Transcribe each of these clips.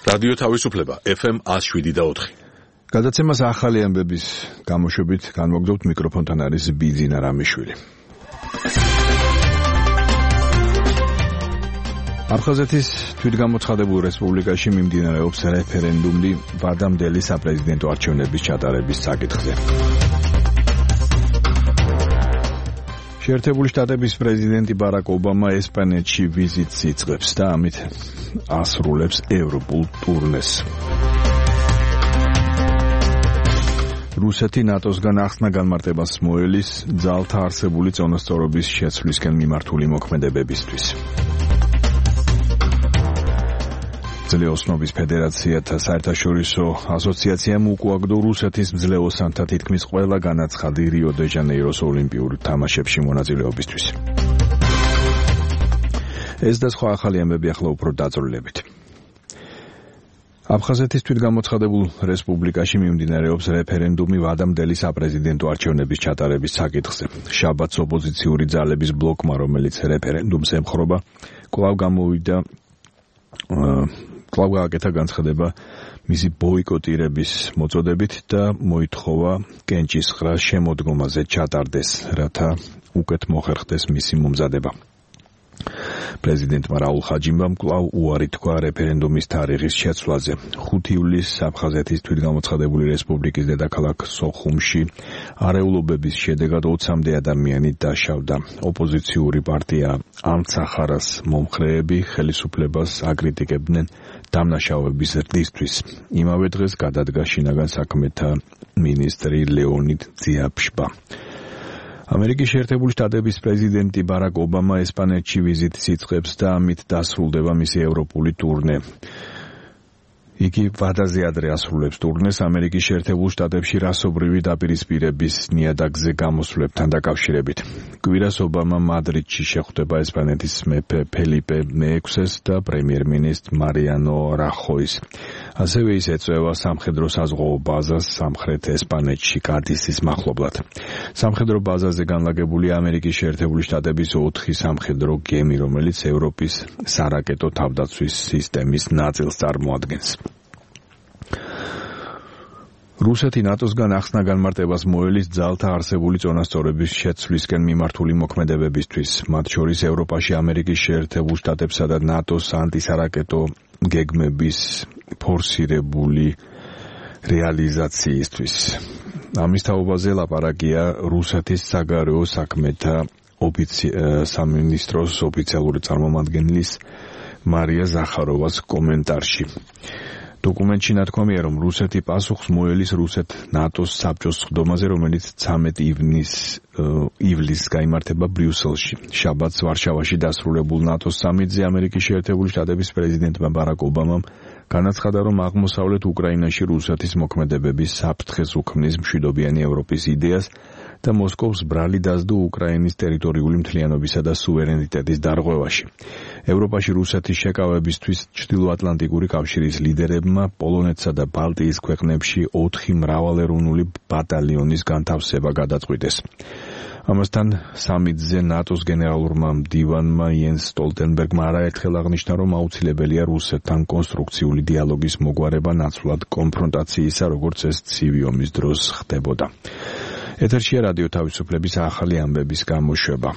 რადიო თავისუფლება FM 107.4. გადაცემას ახალი ამბების გამოშვებით განმოგდობთ, მიკროფონთან არის ბიძინა რამიშვილი. აფხაზეთის თვითგამოცხადებულ რესპუბლიკაში მიმდინარეობს რეფერენდუმი ვადამდელი საპრეზიდენტო არჩევნების ჩატარების საკითხზე. შეერთებული შტატების პრეზიდენტი ბარაკ ობამა ესპანეთში ვიზიტს იწყებს და ამით ასრულებს ევროპულ ტურნეს. რუსეთი ნატოსგან ახსნა განმარტებას მოელის ძალთა არსებული წონასწორობის შეცვლისკენ მიმართული მოქმედებებისთვის. ძლეოსნობის ფედერაციათა საერთაშორისო ასოციაციამ უკუაგდო რუსეთის მძლეოსანთა თითქმის ყველა განაცხადი რიო-დე-ჟანეიროს ოლიმპიურ თამაშებში მონაწილეობისთვის. ეს და სხვა ახალი ამბები ახლა უფრო დაწვრილებით. აფხაზეთის თვითგამოცხადებულ რესპუბლიკაში მიმდინარეობს რეფერენდუმი ვადამდელი საპრეზიდენტო არჩევნების ჩატარების საკითხზე. შაბათს ოპოზიციური ძალების ბლოკმა, რომელიც რეფერენდუმს ემხრობა, კვლავ გააკეთა განცხადება მისი ბოიკოტირების მოწოდებით და მოითხოვა კენჭისყრა შემოდგომაზე ჩატარდეს, რათა უკეთ მოხერხდეს მისი მომზადება. პრეზიდენტმა რაულ ხაჯიმბამ კვლავ უარი თქვა რეფერენდუმის თარიღის შეცვლაზე. 5 ივლისს აფხაზეთის თვითგამოცხადებული რესპუბლიკის დედაქალაქ სოხუმში არეულობების შედეგად 20-მდე ადამიანი დაშავდა. ოპოზიციური პარტია ამცახარას მომხრეები ხელისუფლებას აკრიტიკებდნენ დამნაშავების ზრდისთვის. იმავე დღეს გადადგა შინაგან საქმეთა მინისტრი ლეონიდ ძიაფშბა. ამერიკის შეერთებული შტატების პრეზიდენტი ბარაკ ობამა ესპანეთში ვიზიტს იწყებს და ამით დასრულდება მისი ევროპული ტურნე. იგი ვადაზე ადრე ასრულებს ტურნეს ამერიკის შეერთებულ შტატებში რასობრივი დაპირისპირების ნიადაგზე გამოსვლებთან დაკავშირებით. კვირას ობამა მადრიდში შეხვდება ესპანეთის მეფე ფელიპე მე-6-ს და პრემიერ-მინისტრ მარიანო რახოის. ასევე ის ეწევა სამხედრო-საზღვაო ბაზას სამხრეთ ესპანეთში კადისის მახლობლად. სამხედრო ბაზაზე განლაგებულია ამერიკის შეერთებული შტატების 4 სამხედრო გემი, რომელიც ევროპის სარაკეტო თავდაცვის სისტემის ნაწილს წარმოადგენს. რუსეთი ნატოსგან ახსნა განმარტებას მოელის ძალთა არსებული წონასწორობის შეცვლისკენ მიმართული მოქმედებებისთვის, მათ შორის ევროპაში ამერიკის შეერთებულ შტატებსა და ნატოს ანტისარაკეტო გეგმების ფორსირებული რეალიზაციისთვის. ამის თაობაზე ლაპარაკია რუსეთის საგარეო საქმეთა სამინისტროს ოფიციალური წარმომადგენლის მარია ზახაროვას კომენტარში. დოკუმენტში ნათქვამია, რომ რუსეთი პასუხს მოელის რუსეთ-ნატოს საბჭოს სხდომაზე, რომელიც 13 ივლისს გაიმართება ბრიუსელში. შაბათს ვარშავაში დასრულებულ ნატოს სამიტზე ამერიკის შეერთებული შტატების პრეზიდენტმა ბარაკ ობამამ განაცხადა, რომ აღმოსავლეთ უკრაინაში რუსეთის მოქმედებების საფრთხეს უქმნის მშვიდობიანი ევროპის იდეას და მოსკოვს ბრალი დასდო უკრაინის ტერიტორიული მთლიანობისა და სუვერენიტეტის დარღვევაში. ევროპაში რუსეთის შეკავებისთვის ჩრდილოატლანტიკური კავშირის ლიდერებმა პოლონეთსა და ბალტიის ქვეყნებში 4 მრავალეროვნული ბატალიონის განთავსება გადაწყვიტეს. ამასთან სამიტზე ნატოს გენერალურმა მდივანმა იენს სტოლტენბერგმა არაერთხელ აღნიშნა, რომ აუცილებელია რუსეთთან კონსტრუქციული დიალოგის მოგვარება ნაცვლად კონფრონტაციისა, როგორც ეს ცივი ომის დროს ხდებოდა. ეთერშია რადიო თავისუფლების ახალი ამბების გამოშვება.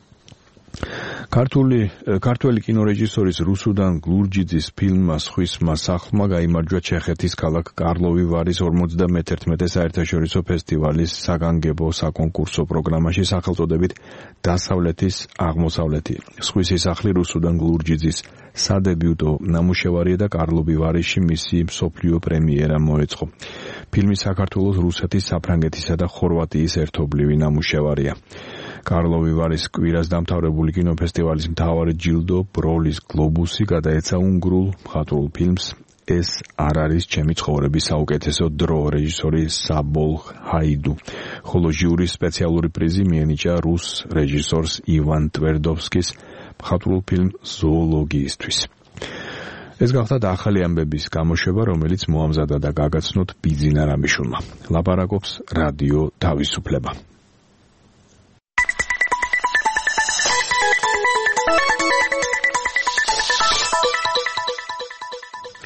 ქართველი კინორეჟისორის რუსუდან გლურჯიძის ფილმმა სხვისმა სახლმა გაიმარჯვა ჩეხეთის ქალაქ კარლოვი ვარის 51 საერთაშორისო ფესტივალის საგანგებო საკონკურსო პროგრამაში სახელწოდებით დასავლეთის აღმოსავლეთი. სხვისი სახლი რუსუდან გლურჯიძის სადებიუტო ნამუშევარია და კარლოვი ვარიში მისი მსოფლიო პრემიერა მოეწყო. ფილმი საქართველოს, რუსეთის, საფრანგეთისა და ხორვატიის ერთობლივი ნამუშევარია. კარლოვი ვარის კვირას დამთავრებული კინოფესტივალის მთავარი ჯილდო ბროლის გლობუსი გადაეცა უნგრულ მხატვრულ ფილმს ეს არ არის ჩემი ცხოვრების საუკეთესო დრო რეჟისორი საბოლ ჰაიდუ, ხოლო ჟიურის სპეციალური პრიზი მიენიჭა რუს რეჟისორს ივან ტვერდოვსკის მხატვრულ ფილმ ზოოლოგიისთვის. ეს გახლავთ ახალი ამბების გამოშვება, რომელიც მოამზადა და გაგაცნოთ ბიძინა რამიშვილმა. ლაპარაკობს რადიო თავისუფლება.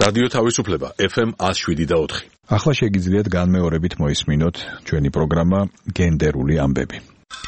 რადიო თავისუფლება FM 107.4. ახლა შეგიძლიათ განმეორებით მოისმინოთ ჩვენი პროგრამა გენდერული ამბები.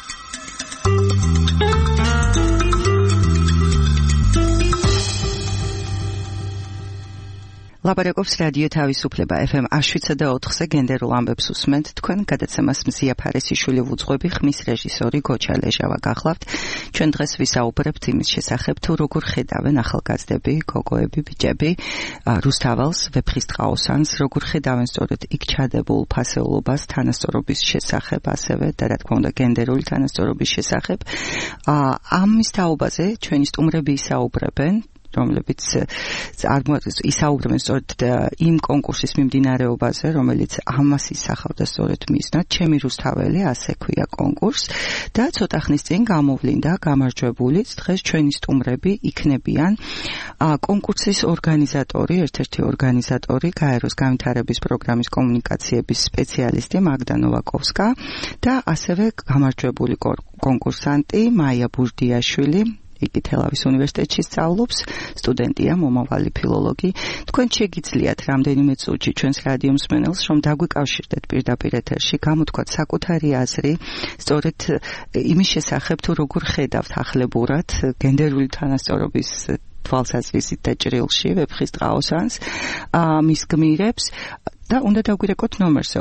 ლაპარაკობს რადიო თავისუფლება FM 107.4-ზე გენდერულ ამბებს უსმენთ. თქვენ გადაცემას მზია ფარესიშვილი ვუძღვები, ხმის რეჟისორი გოჩა ლეჟავა გახლავთ. ჩვენ დღეს ვისაუბრებთ იმის შესახებ, თუ როგორ ხედავენ ახალგაზრდები, გოგოები, ბიჭები რუსთაველს, ვეფხისტყაოსანს, როგორ ხედავენ სწორედ იქ ჩადებულ ფასეულობას, თანასწორობის შესახებ, ასევე და რა თქმა უნდა გენდერული თანასწორობის შესახებ. ამის თაობაზე ჩვენი სტუმრები ისაუბრებენ, რომლებიც ისაუბრებენ სწორედ იმ კონკურსის მიმდინარეობაზე, რომელიც ამას ისახავდა სწორედ მისნად, ჩემი რუსთაველი, ასე ქვია კონკურს და ცოტა ხნის წინ გამოვლინდა გამარჯვებულიც. დღეს ჩვენი სტუმრები იქნებიან კონკურსის ორგანიზატორი, ერთ-ერთი ორგანიზატორი, გაეროს განვითარების პროგრამის კომუნიკაციების სპეციალისტი მაგდა ნოვაკოვსკა და ასევე გამარჯვებული კონკურსანტი მაია ბურდიაშვილი. იგი თელავის უნივერსიტეტში სწავლობს, სტუდენტია, მომავალი ფილოლოგი. თქვენ შეგიძლიათ რამდენიმე წუთში ჩვენს რადიო მსმენელს, რომ დაგვიკავშირდეთ პირდაპირ ეთერში, გამოთქვათ საკუთარი აზრი, სწორედ იმის შესახებ, თუ როგორ ხედავთ ახლებურად გენდერული თანასწორობის თვალსაზრისით და ჭრილში, ვეფხისტყაოსანს, მის გმირებს. და უნდა დაგვირეკოთ ნომერზე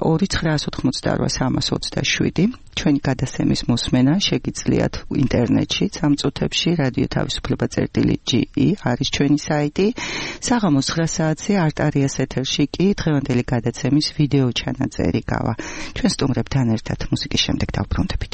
2988327. ჩვენი გადაცემის მოსმენა შეგიძლიათ ინტერნეტში, სამ წუთებში რადიო თავისუფლება.ge არის ჩვენი საიტი. საღამოს 9 საათზე არტარიას ეთერში კი დღევანდელი გადაცემის ვიდეო ჩანაწერი გავა. ჩვენ სტუმრებთან ერთად მუსიკის შემდეგ დავბრუნდებით.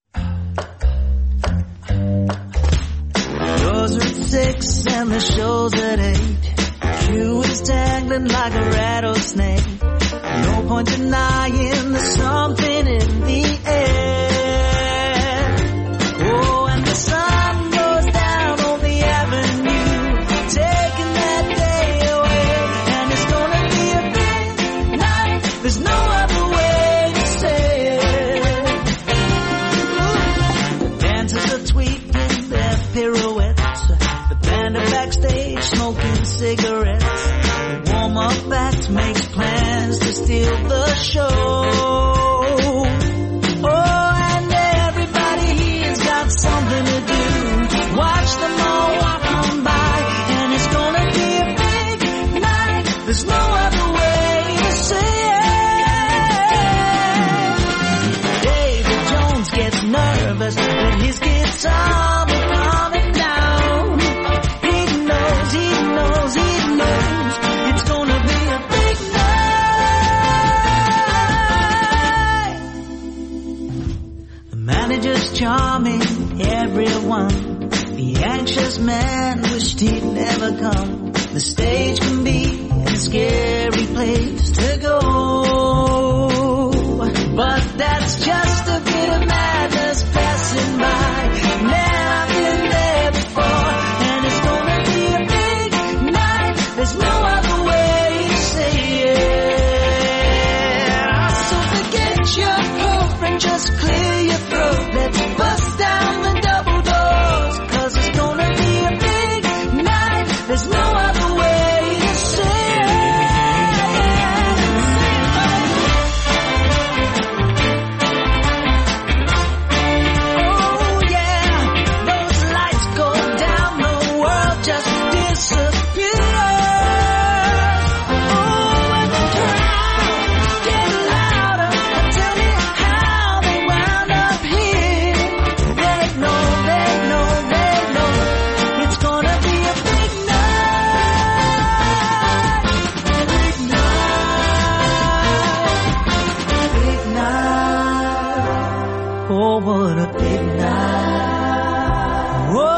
Yours at 6 and the show's at 8. You is dangling like a rattlesnake. No point denying there's something in the air. Oh, and the sun goes down on the avenue, taking that day away. And it's gonna be a big night, there's no other way to say it. The dancers are tweaking their pirouettes. The band are backstage smoking cigarettes. The warm-up act makes plans to steal the show. Oh, and everybody here's got something to do. Watch them all walk on by, and it's gonna be a big night. There's no other way to say it. David Jones gets nervous when his guitar will calm him down. He knows it's gonna be a big night. The manager's charming everyone. The anxious man wished he'd never come. The stage can be a scary place to go, but that's just a bit of madness passing by. Man, I've been there before, and it's gonna be a big night. There's no other way to say it. So forget your girlfriend, just clear your throat. Let's bust down the double doors, 'cause it's gonna be a big night. There's no other way to say oh yeah, those lights go down, the world just disappears. Oh, and the crowd get louder. Tell me how they wound up here. They know it's gonna be a big night. Big night. Big night. Oh, what a big night. Whoa.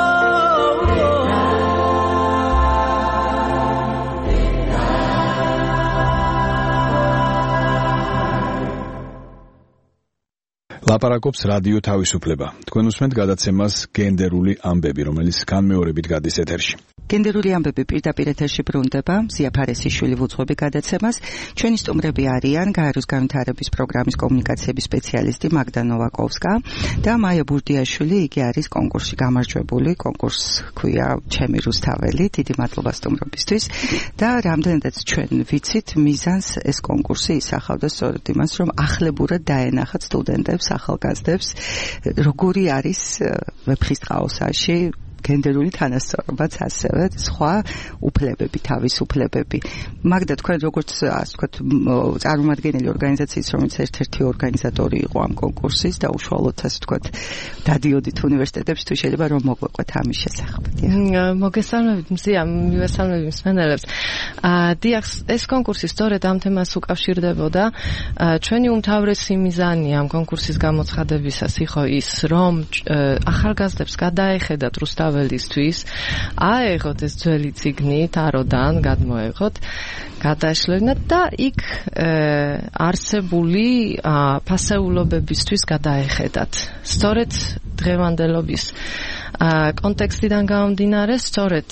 ლაპარაკობს რადიო თავისუფლება. თქვენ უსმენთ გადაცემას გენდერული ამბები, რომელიც განმეორებით გადის ეთერში. გენდერული ამბები პირდაპირ ეთერში ბრუნდება. ზია ფარესიშვილი ვუძღვები გადაცემას. ჩვენი სტუმრები არიან გაეროს განვითარების პროგრამის კომუნიკაციების სპეციალისტი მაგდა ნოვაკოვსკა და მაია ბურდიაშვილი. იგი არის კონკურსში გამარჯვებული. კონკურსს ქვია ჩემი რუსთაველი. დიდი მადლობა სტუმრობისთვის. და რამდენადაც ჩვენ ვიცით, მიზანს ეს კონკურსი ისახავდა სწორედ იმას, რომ ახლებურად დაენახათ სტუდენტებს, ახალგაზრდებს, როგორი არის ვეფხისტყაოსანში გენდერული თანასწორობაც, ასევე სხვა უფლებები, თავისუფლებები. მაგდა თქვენ როგორც ასე ვთქვათ, წარმომადგენელი ორგანიზაციის, რომელიც ერთ-ერთი ორგანიზატორი იყო ამ კონკურსის და უშუალოდ ასე ვთქვათ, დადიოდით უნივერსიტეტებს, თუ შეიძლება რომ მოგვეყვეთ ამის შესახებ. მოგესალმებით, მზია, მივესალმები მსმენელებს. დიახ, ეს კონკურსი სწორედ ამ თემას უკავშირდებოდა. ჩვენი უმთავრესი მიზანი ამ კონკურსის გამოცხადებისას იყო ის, რომ ახალგაზრდებს გადაეხედათ რუსთაველისთვის, აეღოთ ეს ძველი წიგნი თაროდან, გადმოეღოთ, გადაშლენათ და იქ არსებული ფასეულობებისთვის გადაეხედათ. სწორედ დღევანდელობის კონტექსტიდან გამომდინარე, სწორედ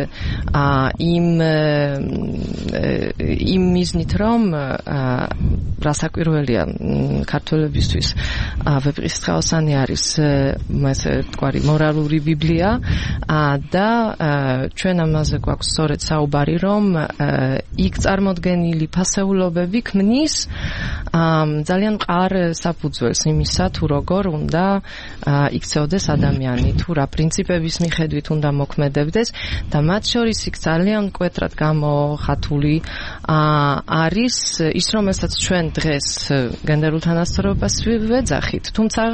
იმ მიზნით, რომ რასაკვირველია ქართველებისთვის ვეფხისტყაოსანი არის ესე ვთქვი მორალური ბიბლია და ჩვენ ამაზე გვაქვს სწორედ საუბარი, რომ იქ წარმოდგენილი ფასეულობები ქმნის ძალიან მყარ საფუძველს იმისა, თუ როგორ უნდა იქცეოდეს ადამიანი, თუ რა პრინციპების მიხედვით უნდა მოქმედებდეს და მათ შორის იქ ძალიან მკვეთრად გამოხატული არის ის, რომელსაც ჩვენ დღეს გენდერულ თანასწორობას ვეძახით, თუმცა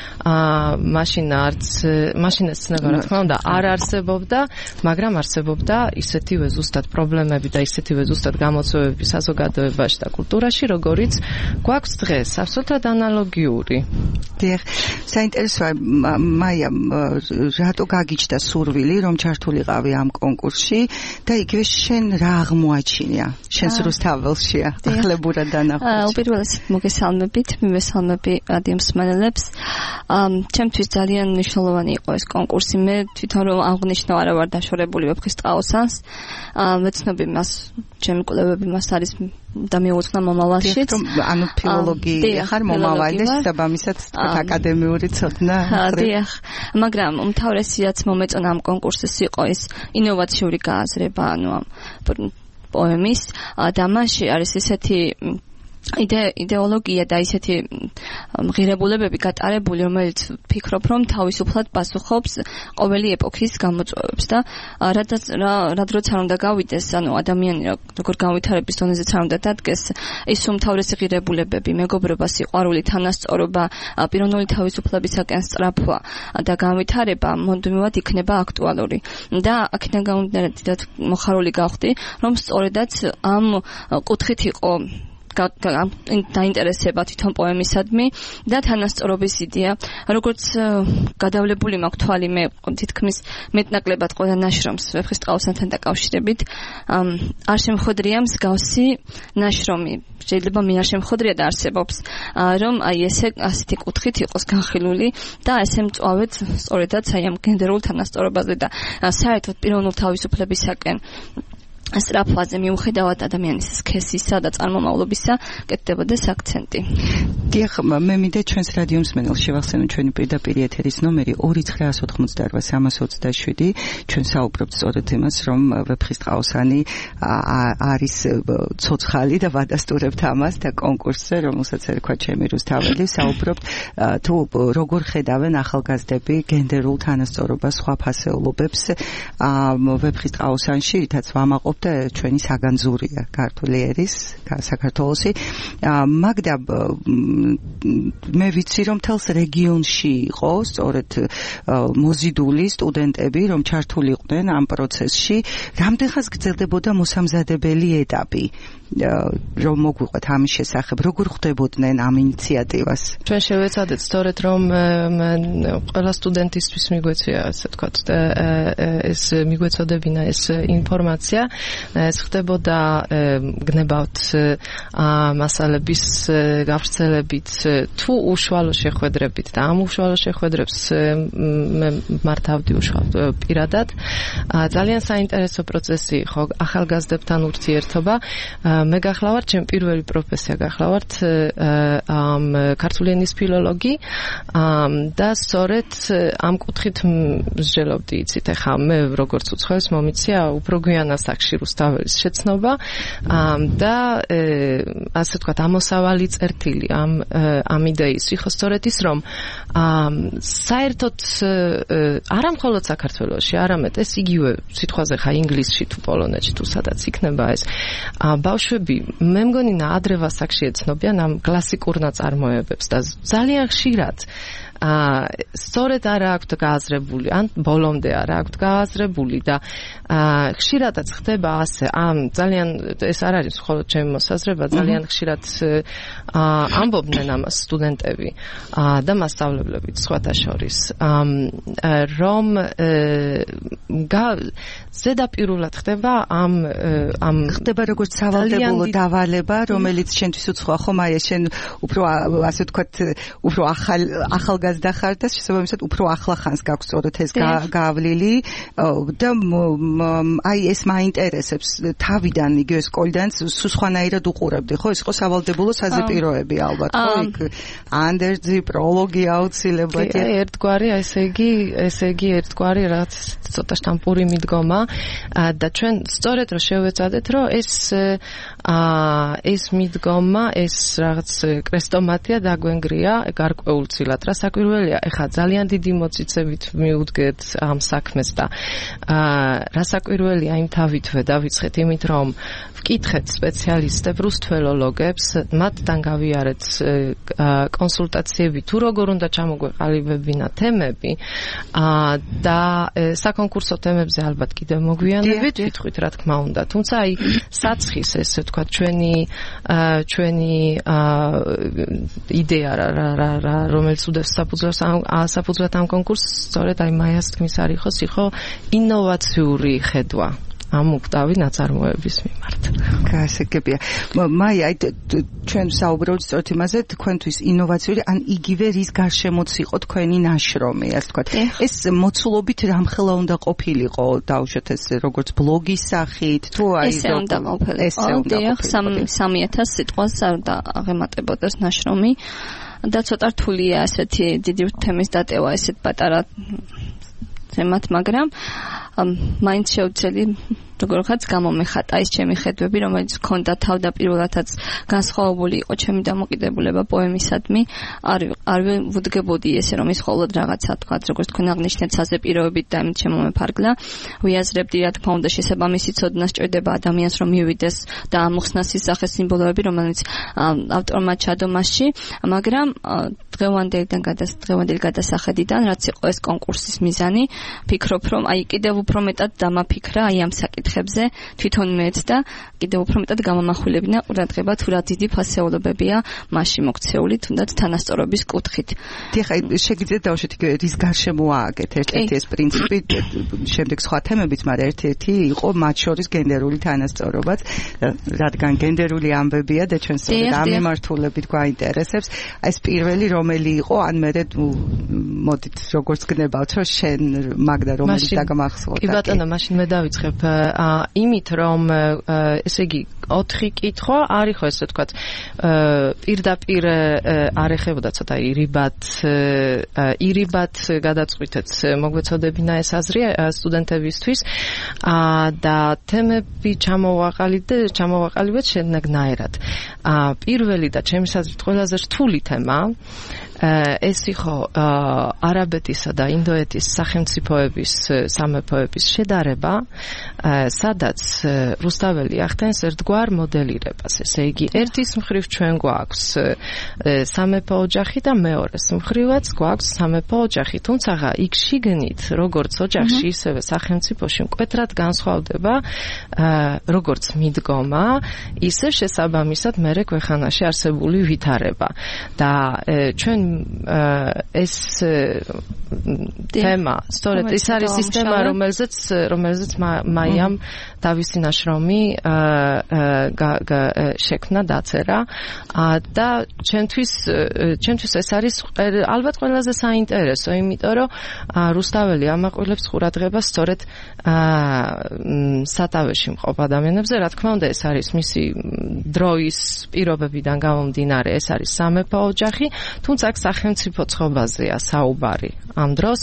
მაშინაც ცნება რა თქმა უნდა არ არსებობდა, მაგრამ არსებობდა ისეთივე ზუსტად პრობლემები და ისეთივე ზუსტად გამოცდილებები საზოგადოებაში და კულტურაში, როგორიც გვაქვს დღეს, აბსოლუტურად ანალოგიური. დიახ, საინტერესოა, მაია, რატო გაგიჩნდა სურვილი, რომ ჩართულიყავი ამ კონკურსში და იგივე შენ რა აღმოაჩინია? შენს რუსთაველში ახლებურად დანახულში. უპირველესად მოგესალმებით, მივესალმები რადიო მსმენელებს. ჩემთვის ძალიან მნიშვნელოვანი იყო ეს კონკურსი. მე თვითონ რომ აღნიშნო არა ვარ დაშორებული ვეფხისტყაოსანს. მეცნობი მას, ჩემი კვლევები მას არის და მიუძღვნა მომავალშიც. ანუ ფილოლოგი ხარ მომავალი და საბამისად აკადემიური ცოდნა. დიახ, მაგრამ უმთავრესი რაც მომეწონა ამ კონკურსის იყო ის ინოვაციური გააზრება, ანუ ამ პოემის და მასში არის ესეთი იდეოლოგია და ისეთი ღირებულებები გატარებული, რომელიც ფიქრობ, რომ თავისუფლად პასუხობს ყოველი ეპოქის გამოწვევებს და რად როცა უნდა გავიდეს, ანუ ადამიანი როგორ განვითარების დონეზეც არ უნდა დადგეს, ის უმთავრესი ღირებულებები, მეგობრობა, სიყვარული, თანასწორობა, პიროვნული თავისუფლებისაკენ სწრაფვა და განვითარება მუდმივად იქნება აქტუალური. და აქედან გამომდინარე დიდად მოხარული გავხდი, რომ სწორედაც ამ კუთხით იყო დაინტერესება თვითონ პოემისადმი და თანასწორობის იდეა. როგორც გადავლებული მაქვს თვალი მე თითქმის მეტნაკლებად ყველა ნაშრომს ვეფხისტყაოსანთან დაკავშირებით, არ შემხვედრია მსგავსი ნაშრომი. შეიძლება მე არ შემხვედრია და არსებობს, რომ აი ესე ასეთი კუთხით იყოს განხილული და ესე მწვავედ სწორედაც აი ამ გენდერულ თანასწორობაზე და საერთოდ პიროვნულ თავისუფლებისაკენ სწრაფვაზე მიუხედავად ადამიანის სქესისა და წარმომავლობისა კეთდებოდეს აქცენტი. დიახ, მე მინდა ჩვენს რადიო მსმენელს შევახსენო ჩვენი პირდაპირ ეთერის ნომერი 2988 ჩვენ საუბრობთ სწორედ იმას, რომ ვეფხისტყაოსანი არის ცოცხალი და ვადასტურებთ ამას და კონკურსზე, რომელსაც ერქვა ჩემი რუსთაველი, საუბრობთ თუ როგორ ხედავენ ახალგაზრდები გენდერულ თანასწორობას, სხვა ფასეულობებს ვეფხისტყაოსანში, რითაც ვამაყობ და ჩვენი საგანძურია ქართული ერის საქართველოსი. მაგდა მე ვიცი რომ თელს რეგიონში იყო სწორედ მოზიდული სტუდენტები რომ ჩართულიყვნენ ამ პროცესში. რამდენხანს გრძელდებოდა მოსამზადებელი ეტაპი რომ მოგვიყვეთ ამის შესახებ, როგორ ხვდებოდნენ ამ ინიციატივას? ჩვენ შევეცადეთ სწორედ რომ ყველა სტუდენტისთვის მიგვეცია, ასე ვთქვათ, ეს მიგვეცოდებინა ეს ინფორმაცია. ეს ხდებოდა გნებავთ მასალების გავრცელებით თუ უშუალო შეხვედრებით და ამ უშუალო შეხვედრებს მე მართავდი უშუალოდ პირადად. ძალიან საინტერესო პროცესი იყო ახალგაზრდებთან ურთიერთობა. მე გახლავართ, ჩემ პირველი პროფესია გახლავართ ქართული ენის ფილოლოგი და სწორედ ამ კუთხით მსჯელობდი, იცით, ახლა მე როგორც უცხოელს მომიცია უფრო გვიანა საკში რუსთაველის შეცნობა და ასე ვთქვათ ამოსავალი წერტილი ამ იდეის იყო სწორედ ის, რომ საერთოდ არა მხოლოდ საქართველოში, არამედ ეს იგივე სიტყვაზე ხა ინგლისში თუ პოლონეთში თუ სადაც იქნება ეს ბავშვები მე მგონი ადრე ვასაკში ეცნობიან ამ კლასიკურ ნაწარმოებებს და ძალიან ხშირად სწორედ არა აქვთ გააზრებული, ან ბოლომდე არა აქვთ გააზრებული და ხშირადაც ხდება ასე, ძალიან ეს არ არის მხოლოდ ჩემი მოსაზრება, ძალიან ხშირად ამბობდნენ ამას სტუდენტები და მასწავლებლები სხვათა შორის, რომ ზედაპირულად ხდება ამ ხდება როგორც სავალდებულო დავალება, რომელიც შენთვის უცხოა, ხომ აი შენ უფრო ასე ვთქვათ, უფრო ახალგაზრდა ხარ და შესაბამისად უფრო ახლა ხანს გაქვს სწორედ ეს გავლილი და აი ეს მაინტერესებს თავიდან იგივე სკოლიდან სხვანაირად უყურებდი, ხო? ეს იყო სავალდებულო საზეპიროები ალბათ, ხო? იქ ანდერძი, პროლოგი აუცილებლად. ერთგვარი, ესე იგი ერთგვარი რაღაც ცოტა შტამპური მიდგომა და ჩვენ სწორედ რომ შევეცადეთ, რომ ეს მიდგომა, ეს რაღაც კრესტომატია დაგვენგრია გარკვეულწილად. რა საკვირველია, ეხლა ძალიან დიდი მოწიწებით მიუდგეთ ამ საქმეს და რა საკვირველია იმ თავითვე დავიწყეთ იმით, რომ ვკითხეთ სპეციალისტებს, რუს ფილოლოგებს, მათთან გავიარეთ კონსულტაციები, თუ როგორ უნდა ჩამოგვეყალიბებინა თემები და საკონკურსო თემებზე ალბათ კიდევ მოგვიანებით ვიტყვით, რა თქმა უნდა. თუმცა აი საცხის ესე ვთქვა ჩვენი იდეა რომელიც უდევს საფუძვლად ამ კონკურსს, სწორედ აი მაიას თქმის არ იყო ინოვაციური ხედვა ამ უქტავი ნაწარმოების მიმართ. გასაგებია. მაია, აი ჩვენ საუბრობთ სწორედ იმაზე, თქვენთვის ინოვაციური ან იგივე რის გარშემოც იყო თქვენი ნაშრომი, ასე ვთქვათ. ეს მოცულობით რამხელა უნდა ყოფილიყო, დავუშვათ ეს როგორც ბლოგის სახით, თუ აი ესე უნდა ყოფილიყო. 3000 სიტყვას არ უნდა აღემატებოდეს ნაშრომი. და ცოტა რთულია ასეთი დიდი თემის დატევა ესეთ პატარა თემად, მაგრამ მაინც შევცელი როგორღაც გამომეხატა ის ჩემი ხედვები, რომელიც ჰქონდა თავდაპირველადაც განსხვავებული იყო ჩემი დამოკიდებულება პოემისადმი, არ ვუდგებოდი ესე რომ ის მხოლოდ რაღაცა თქვა, როგორც თქვენ აღნიშნეთ, საზეპიროებით და იმით შემომეფარგლა, ვიაზრებდი რა თქმა უნდა შესაბამისი ცოდნა სჭირდება ადამიანს რომ მივიდეს და ამოხსნას ისახეს სიმბოლოები, რომელიც ავტორმა ჩადო მასში, მაგრამ დღევანდელი გადასახედიდან, რაც იყო ეს კონკურსის მიზანი, ფიქრობ რომ აი კიდევ უფრო მეტად დამაფიქრა აი ამ საკითხებზე თვითონ მეც და კიდევ უფრო მეტად გამომახვილებინა ყურადღება თუ რა დიდი ფასეულობებია მასში მოქცეული, თუნდაც თანასწორობის კუთხით. დიახ, შეგიძლიათ დავუშვით რის გარშემო ააგეთ ერთ-ერთი ეს პრინციპი, შემდეგ სხვა თემებიც, მაგრამ ერთ-ერთი იყო მათ შორის გენდერული თანასწორობაც, რადგან გენდერული ამბებია და ჩვენ სწორედ ამ მიმართულებით გვაინტერესებს. ეს პირველი რომელი იყო, ან მე მოდით როგორც გნებავთ, რომ შენ მაგდა რომელიც დაგმახსოვდა. კი ბატონო, მაშინ მე დავიწყებ იმით, რომ ესე იგი 4 კითხვა არ იყო ესე ვთქვათ პირდაპირ არ ეხებოდა ცოტა ირიბად გადაწყვიტეთ მოგვეცოდებინა ეს აზრი სტუდენტებისთვის და თემები ჩამოვაყალიბეთ შენაგნაერად. პირველი და ჩემი აზრით ყველაზე რთული თემა ეს იყო არაბეთისა და ინდოეთის სახელმწიფოების სამეფოების შედარება, სადაც რუსთაველი ახდენს ერთგვარ მოდელირებას. ესე იგი, ერთის მხრივ ჩვენ გვაქვს სამეფო ოჯახი და მეორეს მხრივაც გვაქვს სამეფო ოჯახი. თუმცა იქ შიგნით, როგორც ოჯახში, ისევე სახელმწიფოში მკვეთრად განსხვავდება როგორც მიდგომა, ისე შესაბამისად მერე ქვეყანაში არსებული ვითარება. და ჩვენ ეს თემა, სწორედ ეს არის სისტემა, რომელზეც მაიამ თავისი ნაშრომი შექმნა, დაწერა და ჩემთვის ეს არის ალბათ ყველაზე საინტერესო, იმიტომ რომ რუსთაველი ამაყვილებს ყურადღებას სწორედ სათავეში მყოფ ადამიანებზე, რა თქმა უნდა, ეს არის მისი დროის პირობებიდან გამომდინარე, ეს არის სამეფო ოჯახი, თუმცა აქ სახელმწიფო ცხობაზეა საუბარი ამ დროს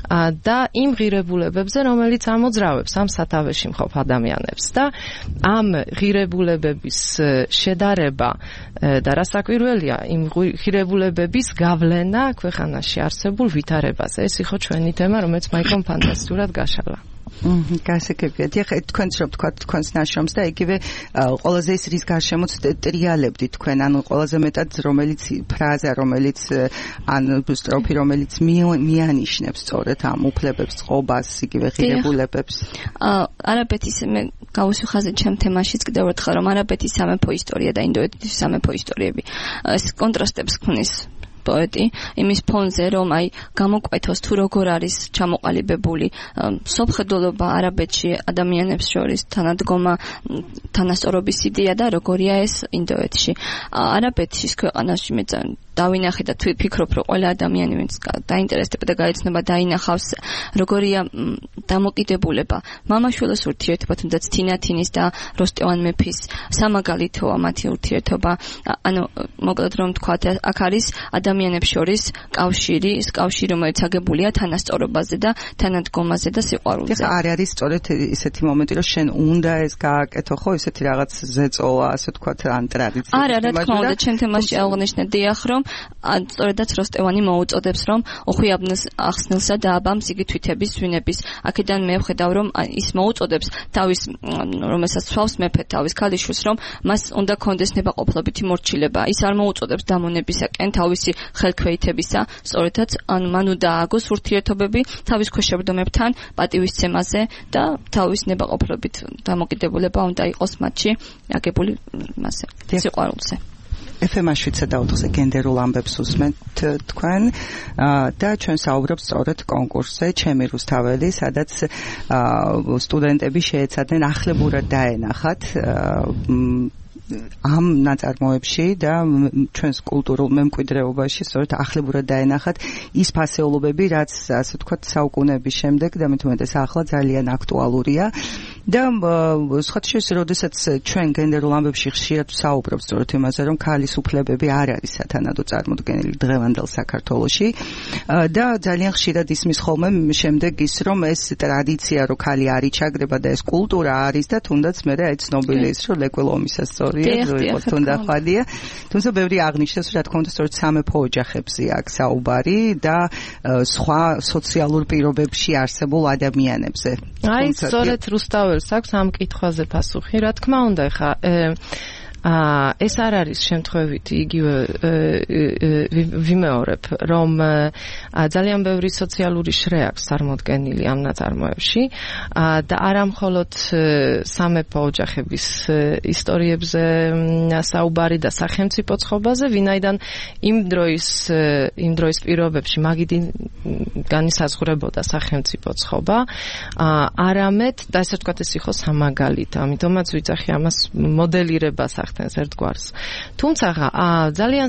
და იმ ღირებულებებზე, რომელიც ამოძრავებს ამ სათავეში მყოფ ადამიანებს და ამ ღირებულებების შედარება და რასაკვირველია, იმ ღირებულებების გავლენა ქვეყანაში არსებულ ვითარებაზე. ეს იყო ჩვენი თემა, რომელიც მაიკომ ფანტასტიკურად გაშალა. გასაგებია. ეხლა თქვენც რომ თქვა თქვენს ნაშრომს და იგივე ყველაზე ის რის გარშემოც ტრიალებდი თქვენ, ანუ ყველაზე მეტად რომელიც ფრაზა, რომელიც ან სტროფი, რომელიც მიანიშნებს სწორედ ამ უფლებებს, წყობას, იგივე ღირებულებებს. არაბეთის მე გავუსვიხაზე ჩემ თემაშიც კიდევ ერთხელ, რომ არაბეთის სამეფო ისტორია და ინდოეთის სამეფო ისტორიები ეს კონტრასტებს ქმნის პოეტი იმის ფონზე, რომ აი გამოკვეთოს თუ როგორ არის ჩამოყალიბებული სოფხედულობა არაბეთში ადამიანებს შორის თანადგომა, თანასწორობის იდეა და როგორია ეს ინდოეთში. არაბეთის ქვეყანაში მე დავინახე და ვფიქრობ, რომ ყველა ადამიანი, ვინც დაინტერესდება და გაეცნობა, დაინახავს როგორია დამოკიდებულება მამაშვილის ურთიერთობა, თუნდაც თინათინის და როსტევან მეფის სამაგალითოა მათი ურთიერთობა. ანუ მოკლედ რომ ვთქვათ, აქ არის ადამიანებს შორის კავშირი, ის კავშირი, რომელიც აგებულია თანასწორობაზე და თანადგომაზე და სიყვარულზე. არ არის სწორედ ისეთი მომენტი, რომ შენ უნდა ეს გააკეთო, ხო, ისეთი რაღაც ზეწოლა, ასე ვთქვათ, ან ტრადიცია. არა, რა თქმა უნდა, ჩემ თემაში აღნიშნე დიახ, რომ სწორედაც როსტევანი მოუწოდებს, რომ ოხვიაბნელს ახსნილსა და აბამს იგი თვითების სვინების. აქედან მე ვხედავ, რომ ის მოუწოდებს თავის, რომელსაც სვავს მეფე თავის ქალიშვილს, რომ მას უნდა კონდეს ნებაყოფლობითი მორჩილება. ის არ მოუწოდებს დამონებისაკენ თავისი ხელქვეითებისა, სწორედაც ან მან უნდა ააგოს ურთიერთობები თავის ქვეშევრდომებთან პატივისცემაზე და თავის ნებაყოფლობით დამოკიდებულება უნდა იყოს მათში აგებული მასე სიყვარულზე. FM-ში დაუთხზე გენდერულ ამბებს უსმენთ თქვენ და ჩვენ საუბრობთ სწორედ კონკურსზე ჩემი რუსთაველი, სადაც სტუდენტები შეეცადნენ ახლებურად დაენახათ ამ ნაწარმოებში და ჩვენს კულტურულ მემკვიდრეობაში სწორედ ახლებურად დაენახათ ის ფასეულობები, რაც ასე ვთქვათ საუკუნეების შემდეგ და მით უმეტეს ახლა ძალიან აქტუალურია. და სხვათა შორის, როდესაც ჩვენ გენდერულ ამბებში ხშირად საუბრობთ სწორედ იმაზე, რომ ქალის უფლებები არ არის სათანადო წარმოდგენილი დღევანდელ საქართველოში და ძალიან ხშირად ისმის ხოლმე შემდეგ ის, რომ ეს ტრადიცია, რომ ქალი არ იჩაგრება და ეს კულტურა არის და თუნდაც მე აი ცნობილი ის, რომ ლეკველომისასწორია, როგორც თუნდა ხვალია. თუმცა ბევრი აღნიშნავს, რა თქმა უნდა, სწორედ სამეფო ოჯახებზე აქ საუბარი და სხვა სოციალურ პირობებში არსებულ ადამიანებზე. აი, სწორედ რუსთაველს აქვს ამ კითხვაზე პასუხი, რა თქმა უნდა, ხა ეს არ არის შემთხვევითი, იგივე ვიმეორებ, რომ ძალიან ბევრი სოციალური შრე აქვს წარმოდგენილი ამ ნაწარმოებში და არა მხოლოდ სამეფო ოჯახების ისტორიებზე საუბარი და სახელმწიფო წყობაზე, ვინაიდან იმ დროის პირობებში მაგიდი განისაზღვრებოდა სახელმწიფო წყობა, არამედ და ესე ვთქვათ, ეს იყო სამაგალითო, ამიტომაც ვიძახი ამას მოდელირებას ერთგვარს. თუმცა ძალიან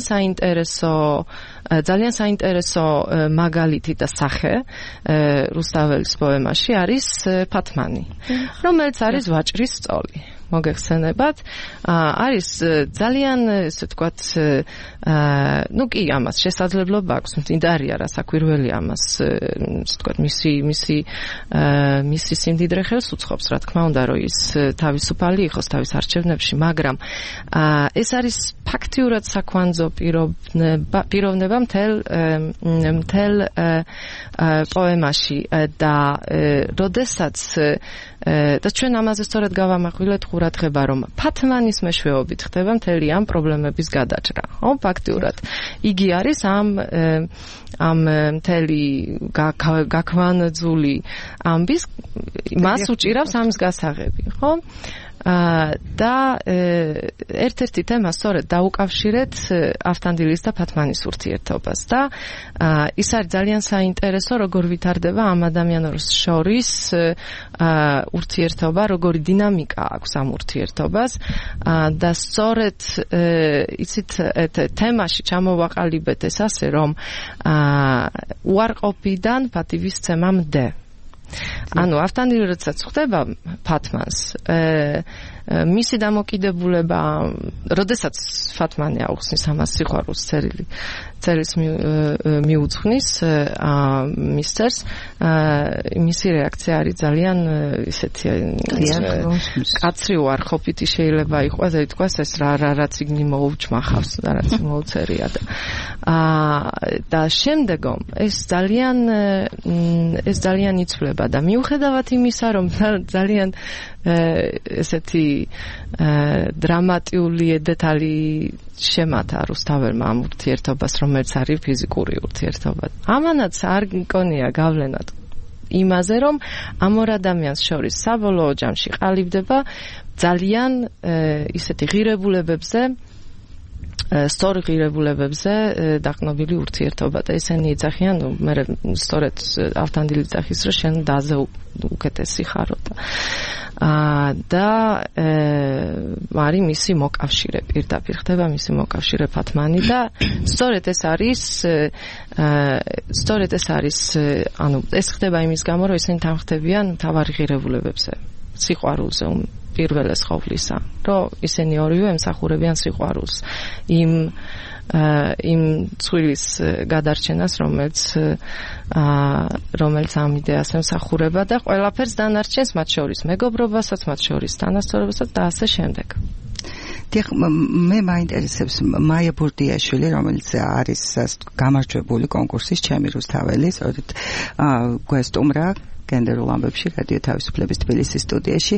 საინტერესო მაგალითი და სახე რუსთაველის პოემაში არის ფათმანი, რომელიც არის ვაჭრის სწოლი. მოგეხსენებათ, არის ძალიან, ესე ვთქვათ, ну კი ამას შესაძლებლობა აქვს, მდიდარია რასაკვირველი ამას, ესე ვთქვათ, მისი სიმდიდრე ხელს უწყობს, რა თქმა უნდა, რომ ის თავისუფალი იყოს თავის არჩევნებში, მაგრამ ეს არის ფაქტიურად საკვანძო პიროვნება მთელ პოემაში და როდესაც და ჩვენ ამაზე სწორედ გავამახვილეთ ყურადღება, რომ ფათმანის მეშვეობით ხდება მთელი ამ პრობლემების გადაჭრა. ხო, ფაქტიურად იგი არის ამ მთელი გაქვანძული ამბის მას უჭირავს ამის გასაღები, ხო? და ერთ-ერთი თემა სწორედ დაუკავშირეთ ავთანდილის და ფათმანის ურთიერთობას და ის არის ძალიან საინტერესო, როგორ ვითარდება ამ ადამიანებს შორის ურთიერთობა, როგორი დინამიკა აქვს ამ ურთიერთობას და სწორედ იცით თემაში ჩამოვაყალიბეთ ეს ასე, რომ უარყოფიდან პატივისცემამდე. ანუ ავთანდილი როდესაც ხვდება ფათმანს, მისი დამოკიდებულება, როდესაც ფათმანი აუხსნის ამას სიყვარულს წერილს მიუძღვნის მისწერს, მისი რეაქცია არის ძალიან ისეთი კაცრი უარყოფითი შეიძლება იყოს, და ითქვას ეს რაც იგნი მოუჩმახავს და რაც მოუწერია და შემდეგომ ეს ძალიან იცვლება და მიუხედავად იმისა, რომ ძალიან ესეთი დრამატიული დეტალი შემათა რუსთაველმა ამ ურთიერთობას, რომელიც არის ფიზიკური ურთიერთობა. ამანაც არ მგონია გავლენად იმაზე, რომ ამ ორ ადამიანს შორის საბოლოო ჯამში ყალიბდება ძალიან ისეთი ღირებულებებზე, სწორ ღირებულებებზე დაყნობილი ურთიერთობა და ესენი ეძახიან, მე სწორედ ავთანდილი ეძახის, რომ შენ დაზე უკეთესი ხარო და არის მისი მოკავშირე, პირდაპირ ხდება მისი მოკავშირე ფათმანი და სწორედ ეს არის ანუ ეს ხდება იმის გამო, რომ ესენი თანხმდებიან მთავარი ღირებულებებზე, სიყვარულზე პირველეს ხოვლისა, რომ ისინი ორივე ემსახურებიან სიყვარულს, იმ ცვილის გადარჩენას, რომელიც ამ იდეას ემსახურება და ყველაფერს დანარჩენს, მათ შორის მეგობრობასაც, მათ შორის თანასწორობასაც და ასე შემდეგ. მე მაინტერესებს მაია ბურდიაშვილი, რომელიც არის გამარჯვებული კონკურსის ჩემი რუსთაველი, სწორედ გვესტუმრა გენდერულ ამბებში რადიო თავისუფლების თბილისის სტუდიაში.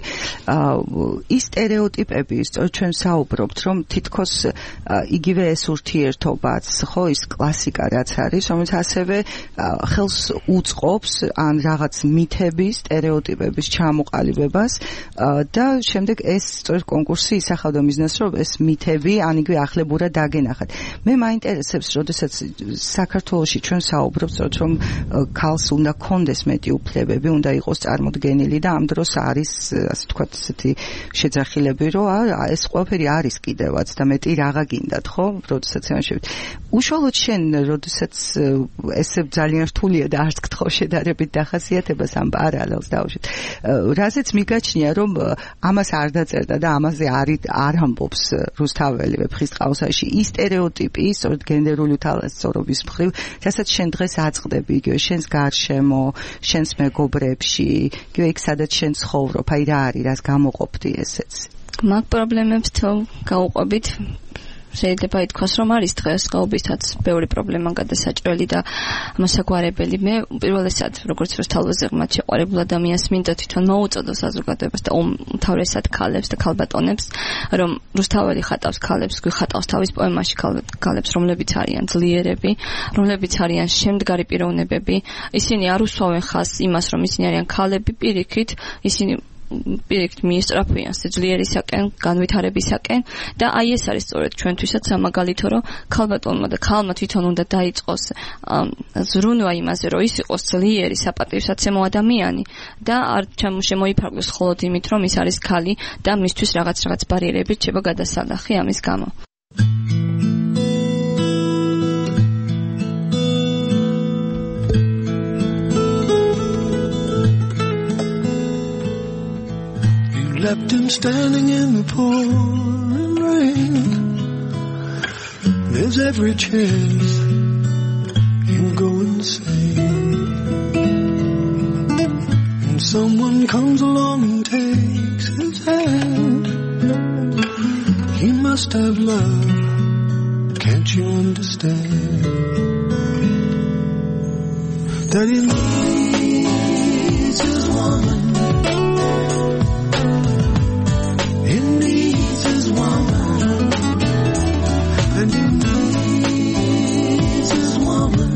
ის სტერეოტიპები, სწორედ ჩვენ საუბრობთ, რომ თითქოს იგივე ეს ურთიერთობაც, ხო, ის კლასიკა რაც არის, რომელიც ასევე ხელს უწყობს ან რაღაც მითების, სტერეოტიპების ჩამოყალიბებას და შემდეგ ეს სწორედ კონკურსი ისახავდა მიზნას, რომ ეს მითები ან იგივე ახლებურად დაგენახათ. მე მაინტერესებს, როდესაც საქართველოში ჩვენ საუბრობთ, სწორედ რომ ქალს უნდა კონდეს მეტი უფლებები, უნდა იყოს წარმოდგენილი და ამ დროს არის, ასე ვთქვათ, ესეთი შეძახილები, რომ ეს ყველაფერი არის კიდევაც და მეტი რაღა გინდათ, ხო? როდესაც ამაშევით. უშუალოდ შენ, როდესაც ესე ძალიან რთულია და არც გთხოვ შედარებით დახასიათებას ამ პარალელს დავუშვით. რაზეც მიგაჩნია, რომ ამას არ დაწერდა და ამაზე არ ამბობს რუსთაველი ვეფხისტყაოსანში. ის სტერეოტიპი, სწორედ გენდერული უთანასწორობის მხრივ, რასაც შენ დღეს აწყდები, იგივე შენს გარშემო, შენს მეგობრებში, იგივე იქ სადაც შენ ცხოვრობ, აი რა არის, რას გამოყოფდი ესეც? მაგ პრობლემებს თუ გავუყვებით, შეიძლება ითქვას, რომ არის დღესდღეობითაც ბევრი პრობლემა გადასაჭრელი და მოსაგვარებელი. მე პირველესად, როგორც რუსთაველზე ღმრთ შეყვარებულ ადამიანს მინდა თვითონ მოუწოდო საზოგადოებას და უმთავრესად ქალებს და ქალბატონებს, რომ რუსთაველი ხატავს ქალებს, გვიხატავს თავის პოემაში ქალებს, რომლებიც არიან ძლიერები, რომლებიც არიან შემდგარი პიროვნებები. ისინი არ უსვავენ ხაზს იმას, რომ ისინი არიან ქალები, პირიქით, ისინი პირიქით მიესწრაფვიან ძლიერისაკენ, განვითარებისაკენ და აი ეს არის სწორედ ჩვენთვისაც სამაგალითო, რომ ქალბატონმა და ქალმა თვითონ უნდა დაიწყოს ზრუნვა იმაზე, რომ ის იყოს ძლიერი, საპატივსაცემო ადამიანი და არ შემოიფარგლოს მხოლოდ იმით, რომ ის არის ქალი და მისთვის რაღაც ბარიერებით შეება გადასალახი ამის გამო. Left him standing in the pouring rain. There's every chance he'll go insane. And someone comes along and takes his hand. He must have love, can't you understand? That he needs his woman. And he needs his woman.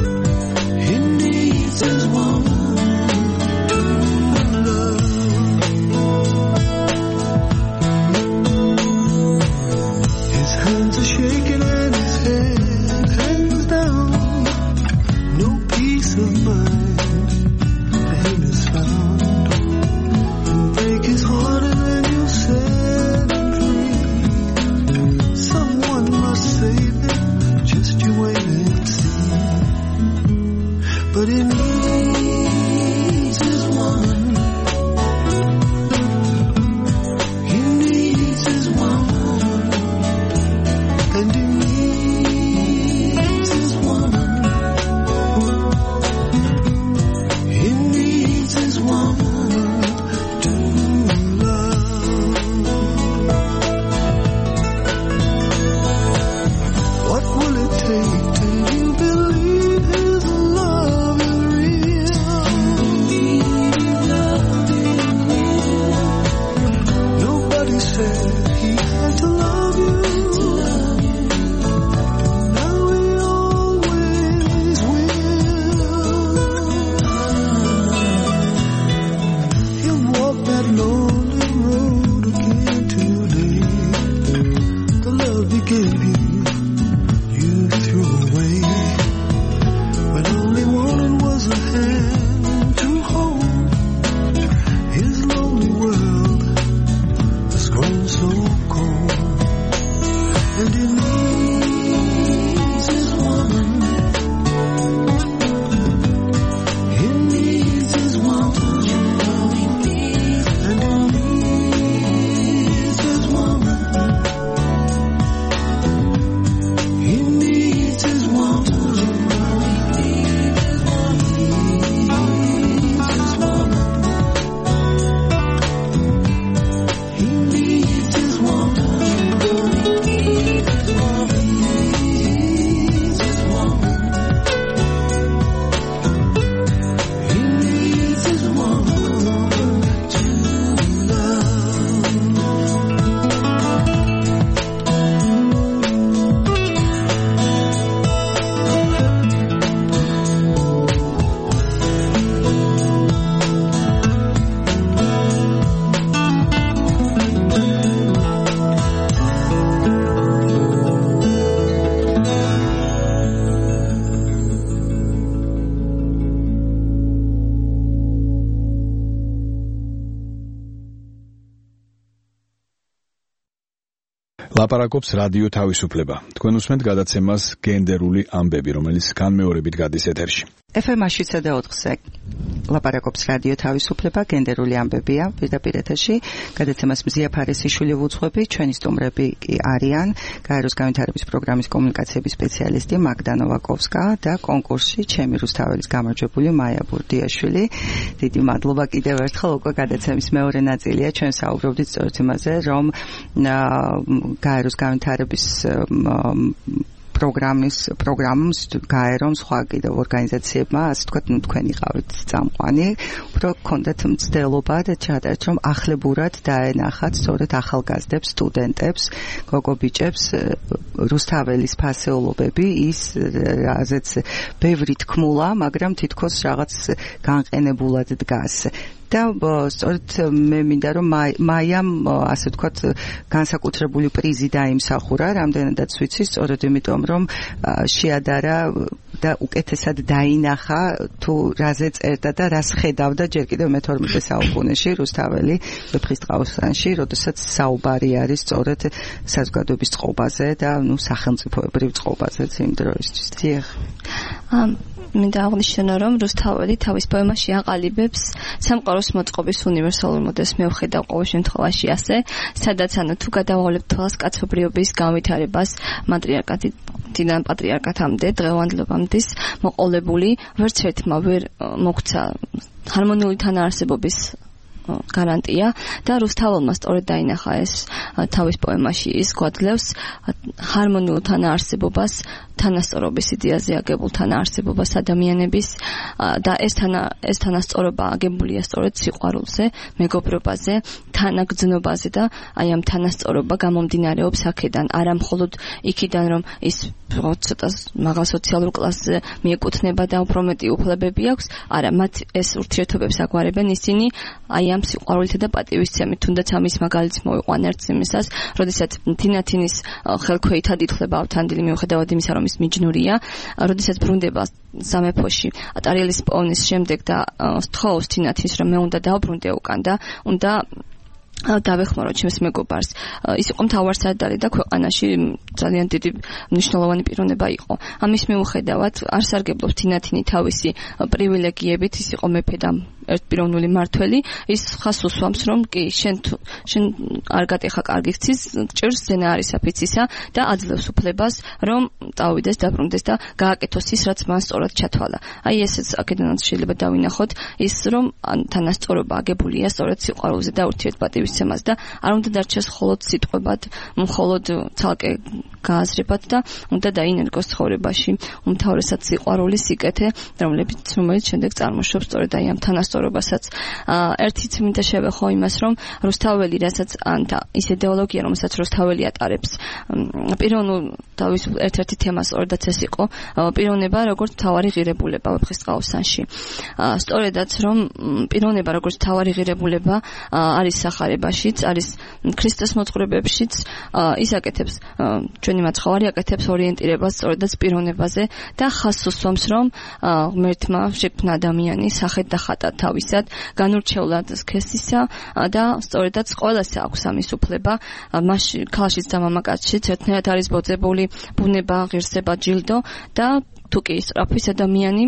He needs his woman to love. but he needs his woman. He needs his woman, and he needs his woman. He needs his woman to love. What will it take till you believe his love is real? Nobody said he had to love you. Now he always will. He'll walk that lonely road again today. The love he gave you threw away. When all he wanted was a hand to hold. His lonely world has grown so cold, and he needs his woman. He needs his woman, and he needs his woman. He needs his woman. He needs his woman. He needs his woman. He needs his woman. He needs his woman to love. ლაპარაკობს რადიო თავისუფლება. თქვენ უსმენთ გადაცემას გენდერული ამბები, რომელიც განმეორებით გადის ეთერში. FM 104-ზე ლაპარაკობს რადიო თავისუფლება, გენდერული ამბებია, პირდაპირ ეთერში. გადაცემას მზია ფარესიშვილი ვუძღვები, ჩვენი სტუმრები კი არიან გაეროს განვითარების პროგრამის კომუნიკაციების სპეციალისტი მაგდა ნოვაკოვსკა და კონკურსში ჩემი რუსთაველის გამარჯვებული მაია ბურდიაშვილი. დიდი მადლობა კიდევ ერთხელ, უკვე გადაცემის მეორე ნაწილია. ჩვენ საუბრობდით სწორედ იმაზე, რომ გაეროს განვითარების პროგრამის გაერომ სხვა კიდევ ორგანიზაციებმა, ასე ვთქვათ, თქვენ იყავით წამყვანი, უფრო გქონდათ მცდელობა და ჩაატარეთ, რომ ახლებურად დაენახათ სწორედ ახალგაზრდებს, სტუდენტებს, გოგო-ბიჭებს რუსთაველის ფასეულობები, ის რაზეც ბევრი თქმულა, მაგრამ თითქოს რაღაც განყენებულად დგას. და სწორედ მე მინდა რომ მაიამ ასე ვთქვათ განსაკუთრებული პრიზი დაიმსახურა, რამდენადაც ვიცი, სწორედ იმიტომ რომ შეადარა და უკეთესად დაინახა თუ რაზე წერდა და რას ხედავდა ჯერ კიდევ მე-12 საუკუნეში რუსთაველი ვეფხისტყაოსანში, როდესაც საუბარი არის სწორედ საზოგადოების წყობაზე და სახელმწიფოებრივ წყობაზეც იმ დროისთვის. დიახ. მინდა აღნიშნო, რომ რუსთაველი თავის პოემაში აყალიბებს სამყაროს მოწყობის უნივერსალურ მოდელს მევხედავ ყოველ შემთხვევაში ასე, სადაც თუ გადავავლებთ თვალს კაცობრიობის განვითარებას მატრიარქატიდან პატრიარქატამდე დღევანდლებამდე მოყოლებული, ვერც ერთმა ვერ მოგვცა ჰარმონიული თანაარსებობის გარანტია და რუსთაველმა სწორედ დაინახა ეს თავის პოემაში. ის გვაძლევს ჰარმონიულ თანაარსებობას, თანასწორობის იდეაზე აგებულ თანაარსებობას ადამიანების და ეს თანასწორობა აგებულია სწორედ სიყვარულზე, მეგობრობაზე, თანაგრძნობაზე და აი ამ თანასწორობა გამომდინარეობს აქედან, არა მხოლოდ იქიდან, რომ ის ცოტა მაღალ სოციალურ კლასზე მიეკუთვნება და უფრო მეტი უფლებები აქვს, არა, მათ ეს ურთიერთობებს აგვარებენ ისინი აი ამ სიყვარულითა და პატივისცემით. თუნდაც ამის მაგალითს მოვიყვან ერთ იმისას, როდესაც თინათინის ხელქვეითად ითვლება ავთანდილი მიუხედავად იმისა, რომ ის მიჯნურია, როდესაც ბრუნდება სამეფოში ატარიელის პოვნის შემდეგ და სთხოვს თინათინს, რომ მე უნდა დავბრუნდე უკან და უნდა დავეხმარო ჩემს მეგობარს. ის იყო მთავარსარდალი და ქვეყანაში ძალიან დიდი მნიშვნელოვანი პიროვნება იყო. ამის მიუხედავად არ სარგებლობს თინათინი თავისი პრივილეგიებით, ის იყო მეფე და ერთპიროვნული მმართველი, ის ხას უსვამს, რომ კი შენ არ გატეხა კარგი ხცის, ჭირს ზენა არის აფიცისა და აძლევს უფლებას, რომ წავიდეს, დაბრუნდეს და გააკეთოს ის, რაც მან სწორად ჩათვალა. აი ესეც აქედანაც შეიძლება დავინახოთ, ის რომ თანასწორობა აგებულია სწორედ სიყვარულზე და ურთიერთპატივისცემას და არ უნდა დარჩეს მხოლოდ სიტყვებად, მხოლოდ ცალკე გააზრებად და უნდა დაინერგოს ცხოვრებაში უმთავრესად სიყვარული, სიკეთე, რომელიც შემდეგ წარმოშობს სწორედ აი ამ თანასწორობასაც. ერთიც მინდა შევეხო იმას, რომ რუსთაველი, რასაც ის იდეოლოგია, რომელსაც რუსთაველი ატარებს, პიროვნულ თავისუფლ ერთ-ერთი თემა სწორედაც ეს იყო, პიროვნება როგორც მთავარი ღირებულება ვეფხისტყაოსანში. სწორედაც რომ პიროვნება როგორც მთავარი ღირებულება არის სახარებაშიც, არის ქრისტეს მოწყურებებშიც, ის აკეთებს ჩვენი მაცხოვარი აკეთებს ორიენტირებას სწორედაც პიროვნებაზე და ხაზს უსვამს, რომ ღმერთმა შექმნა ადამიანი სახედ და ხატად თავისად, განურჩევლად სქესისა და სწორედაც ყველას აქვს ამის უფლება, მასში ქალშიც და მამაკაცშიც ერთნაირად არის ბოძებული ბუნება, ღირსება, ჯილდო და თუ კი სწრაფვის ადამიანი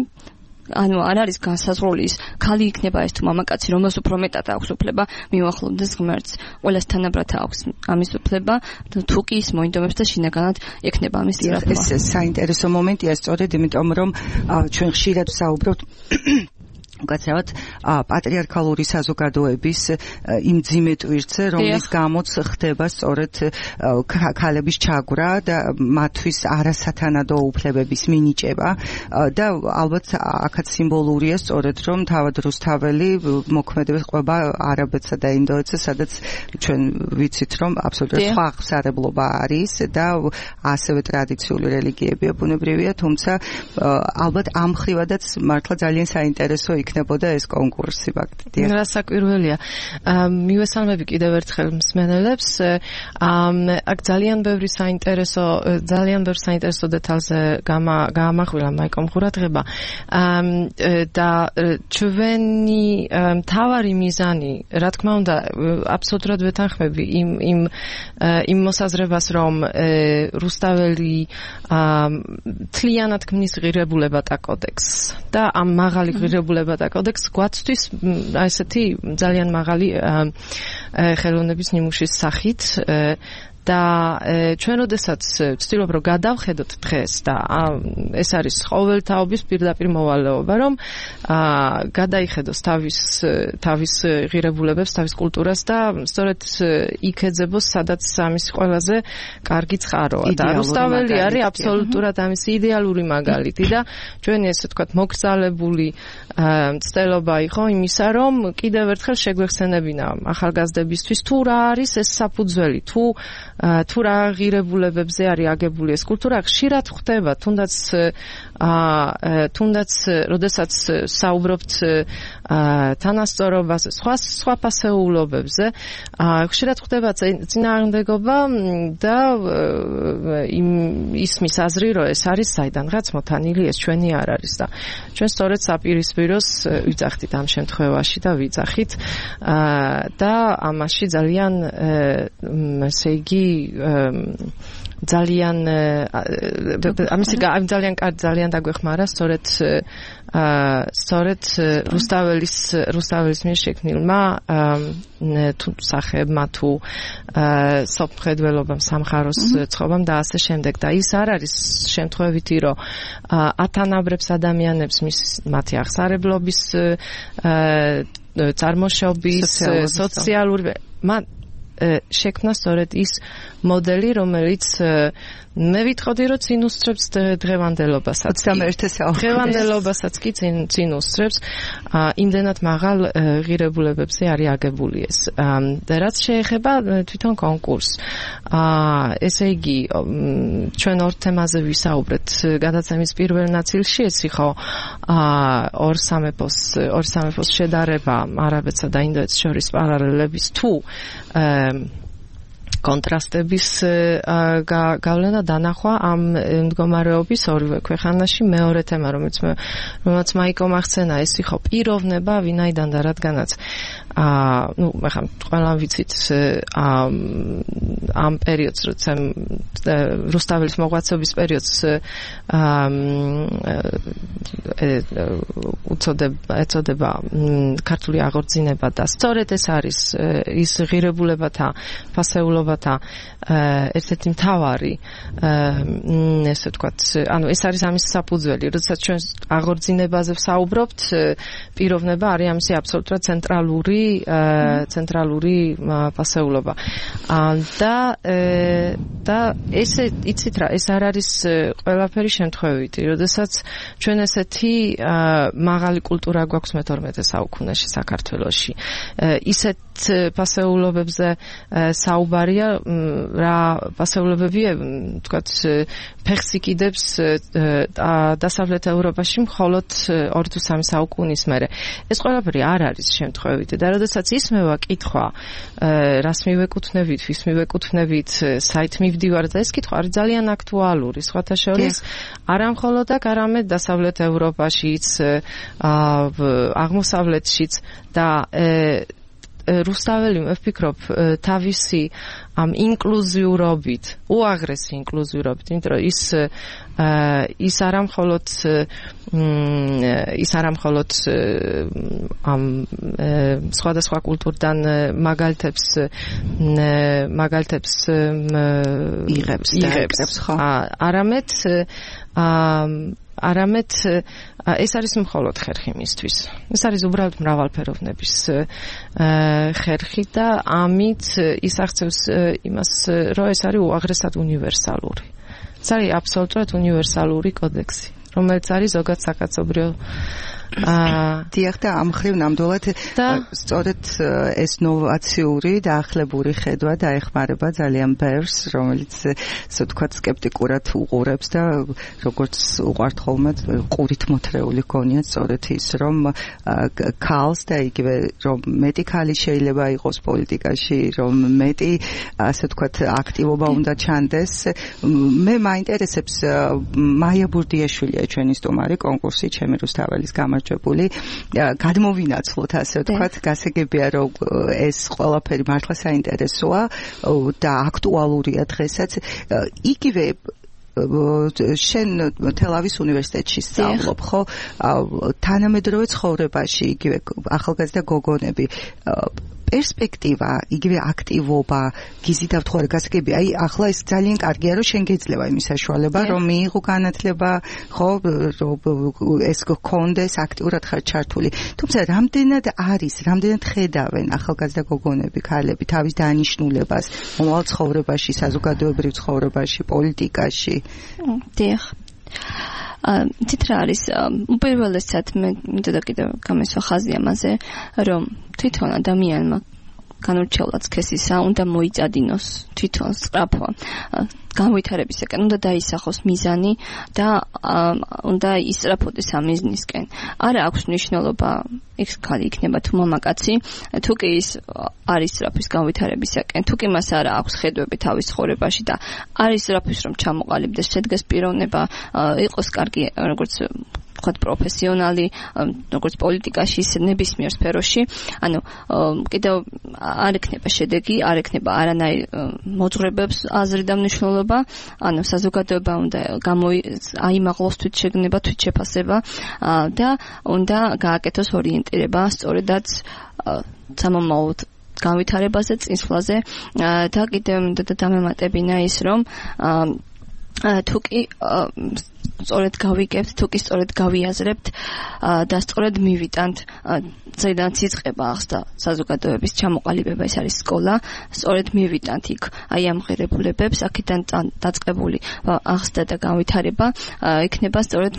არ არის განსაზღვრული ის ქალი იქნება ეს თუ მამაკაცი, რომელს უფრო მეტად აქვს უფლება მიუახლოვდეს ღმერთს. ყველას თანაბრად აქვს ამის უფლება, თუ კი ის მოინდომებს და შინაგანად ექნება ამის სწრაფვა. ეს საინტერესო მომენტია სწორედ იმიტომ, რომ ჩვენ ხშირად ვსაუბრობთ უკაცრავად პატრიარქალური საზოგადოების იმ ძიმე ტვირთზე, რომლის გამოც ხდება სწორედ ქალების ჩაგვრა და მათთვის არასათანადო უფლებების მინიჭება და ალბათ აქაც სიმბოლურია სწორედ რომ თავად რუსთაველი მოქმედებს ყვება არაბეთსა და ინდოეთსა, სადაც ჩვენ ვიცით რომ აბსოლუტურად სხვა ხსარებლობა არის და ასევე ტრადიციული რელიგიებია, ბუნებრივია, თუმცა ალბათ ამ ხრივადაც მართლა ძალიან საინტერესო იქნებოდა ეს კონკურსი ფაქტია. რა საკვირველია. მივესალმები კიდევ ერთხელ მსმენელებს. აქ ძალიან ბევრი საინტერესო დეტალზე გაამახვილა მაიკომ ყურადღება. და ჩვენი მთავარი მიზანი, რა თქმა უნდა, აბსოლუტურად ვეთანხმები იმ მოსაზრებას, რომ რუსთაველი თლიანად ქმნის ღირებულებათა კოდექსს და ამ მაღალი ღირებულებათა კოდექსს გვაცთვის ესეთი ძალიან მაღალი ხელოვნების ნიმუშის სახით და ჩვენ როდესაც ვცდილობ რომ გადავხედოთ დღეს და ეს არის ყოველთაობის პირდაპირ მოვალეობა, რომ გადაიხედოს თავის ღირებულებებს, თავის კულტურას და სწორედ იქ ეძებოს, სადაც ამის ყველაზე კარგი ცხაროა და რუსთაველი არის აბსოლუტურად ამის იდეალური მაგალითი და ჩვენი ესე ვთქვათ მოგზალებული მცდელობა იყო იმისა, რომ კიდევ ერთხელ შეგვეხსენებინა ახალგაზრდებისთვის თუ რა არის ეს საფუძველი, თუ რა ღირებულებებზე არის აგებული ეს კულტურა, ხშირად ხდება, თუნდაც როდესაც საუბრობთ თანასწორობაზე, სხვა ფასეულობებზე, ხშირად ხდება წინააღმდეგობა და ისმის აზრი, რომ ეს არის საიდანღაც მოტანილი, ეს ჩვენი არ არის და ჩვენ სწორედ საპირისპიროს ვიძახით ამ შემთხვევაში და ვიძახით და ამაში ძალიან ესე იგი ძალიან დაგვეხმარა სწორედ რუსთაველის მიერ შექმნილმა სახეებმა თუ სოფხედველობამ, სამხაროს წყობამ და ასე შემდეგ და ის არ არის შემთხვევითი, რომ ათანაბრებს ადამიანებს მათი აღსარებლობის, წარმოშობის, სოციალური შექმნა სწორედ ის მოდელი, რომელიც მე ვიტყოდი, რომ წინ უსწრებს დღევანდელობასაც. დღევანდელობასაც კი წინ უსწრებს, იმდენად მაღალ ღირებულებებზე არის აგებული ეს. და რაც შეეხება თვითონ კონკურსს, ესე იგი, ჩვენ ორ თემაზე ვისაუბრეთ გადაცემის პირველ ნაწილში, ეს იყო ორ სამეფოს შედარება არაბეთსა და ინდოეთს შორის პარალელების თუ კონტრასტების გავლენა დანახვა ამ მდგომარეობის ორივე ქვეყანაში. მეორე თემა, რომელიც მაიკომ ახსენა, ეს იყო პიროვნება ვინაიდან და რადგანაც ახლა ყველამ ვიცით ამ პერიოდს, როცა რუსთაველის მოღვაწეობის პერიოდს ეწოდება ქართული აღორძინება და სწორედ ეს არის ის ღირებულებათა ფასეულობათა ერთ-ერთი მთავარი ესე ვთქვათ, ანუ ეს არის ამის საფუძველი, როდესაც ჩვენ აღორძინებაზე ვსაუბრობთ, პიროვნება არის ამისი აბსოლუტურად ცენტრალური ფასეულობა. და ესე იცით რა, ეს არ არის ყველაფერი შემთხვევითი, როდესაც ჩვენ ესეთი მაღალი კულტურა გვაქვს მე-12 საუკუნეში საქართველოში. ისეთ ფასეულობებზე საუბარია, რა ფასეულობებია, ვთქვათ, ფეხს იკიდებს დასავლეთ ევროპაში მხოლოდ 2 თუ 3 საუკუნის მერე. ეს ყველაფერი არ არის შემთხვევითი და როდესაც ისმევა კითხვა, რას მივეკუთვნებით, ვის მივეკუთვნებით, საით მივდივართ და ეს კითხვა არის ძალიან აქტუალური, სხვათა შორის არა მხოლოდ აქ, არამედ დასავლეთ ევროპაშიც, აღმოსავლეთშიც და რუსთაველი, მე ვფიქრობ, თავისი ამ ინკლუზიურობით, უაღრესი ინკლუზიურობით, იმიტომ რომ ის არა მხოლოდ ამ სხვადასხვა კულტურიდან მაგალითებს იღებს, ხო? არამედ ეს არის მხოლოდ ხერხი მისთვის. ეს არის უბრალოდ მრავალფეროვნების ხერხი და ამით ის აღწევს იმას, რომ ეს არის უაღრესად უნივერსალური. ეს არის აბსოლუტურად უნივერსალური კოდექსი, რომელიც არის ზოგად საკაცობრიო დიახ და ამ ხრივ ნამდვილად სწორედ ეს ნოვაციური და ახლებური ხედვა დაეხმარება ძალიან ბევრს, რომელიც ასე ვთქვათ სკეპტიკურად უყურებს და როგორც უყვართ ხოლმე ყურით მოთრეული გონია სწორედ ის, რომ ქალს და იგივე რომ მეტი ქალი შეიძლება იყოს პოლიტიკაში, რომ მეტი ასე ვთქვათ აქტივობა უნდა ჩანდეს. მე მაინტერესებს მაია ბურდიაშვილია ჩვენი სტუმარი კონკურსი ჩემი რუსთაველის გადმოვინაცვლოთ, ასე ვთქვათ, გასაგებია, რომ ეს ყველაფერი მართლა საინტერესოა და აქტუალურია დღესაც. იგივე შენ თელავის უნივერსიტეტში სწავლობ, ხო? თანამედროვე ცხოვრებაში, იგივე ახალგაზრდა გოგონები პერსპექტივა, იგივე აქტივობა, გიზი დავთხოვარი გასაგები, აი ახლა ეს ძალიან კარგია, რომ შენ გეძლევა იმის საშუალება, რომ მიიღო განათლება, ხო, ეს გქონდეს, აქტიურად ხარ ჩართული. თუმცა რამდენად ხედავენ ახალგაზრდა გოგონები, ქალები თავის დანიშნულებას მომავალ ცხოვრებაში, საზოგადოებრივ ცხოვრებაში, პოლიტიკაში? დიახ. თით რა არის უპირველესად მე მინდოდა კიდევ გამესვა ხაზი ამაზე, რომ თვითონ ადამიანმა განურჩევლად სქესისა უნდა მოიწადინოს თვითონ სწრაფვა განვითარებისაკენ, უნდა დაისახოს მიზანი და უნდა ისწრაფოდეს ამ მიზნისკენ. არა აქვს მნიშვნელობა იქ ქალი იქნება თუ მამაკაცი, თუ კი ის არის სწრაფის განვითარებისაკენ, თუ კი მას არა აქვს ხედვები თავის ცხოვრებაში და არის სწრაფის რომ ჩამოყალიბდეს, შედგეს პიროვნება, იყოს კარგი როგორც ვთქვათ პროფესიონალი, როგორც პოლიტიკაში, ისე ნებისმიერ სფეროში, ანუ კიდევ არ ექნება შედეგი, არ ექნება არანაირ მოძღვრებებს აზრი და მნიშვნელობა, ანუ საზოგადოება უნდა აიმაღლოს თვითშეგნება, თვითშეფასება და უნდა გააკეთოს ორიენტირება სწორედაც სამომავლო განვითარებაზე, წინსვლაზე და კიდევ დამემატებინა ის, რომ თუ კი სწორედ გავიგებთ, თუ კი სწორედ გავიაზრებთ და სწორედ მივიტანთ, ზედაც იწყება ახსნა საზოგადოების ჩამოყალიბება, ეს არის სკოლა, სწორედ მივიტანთ იქ აი ამ ღირებულებებს, აქედან დაწყებული ახსნა და განვითარება იქნება სწორედ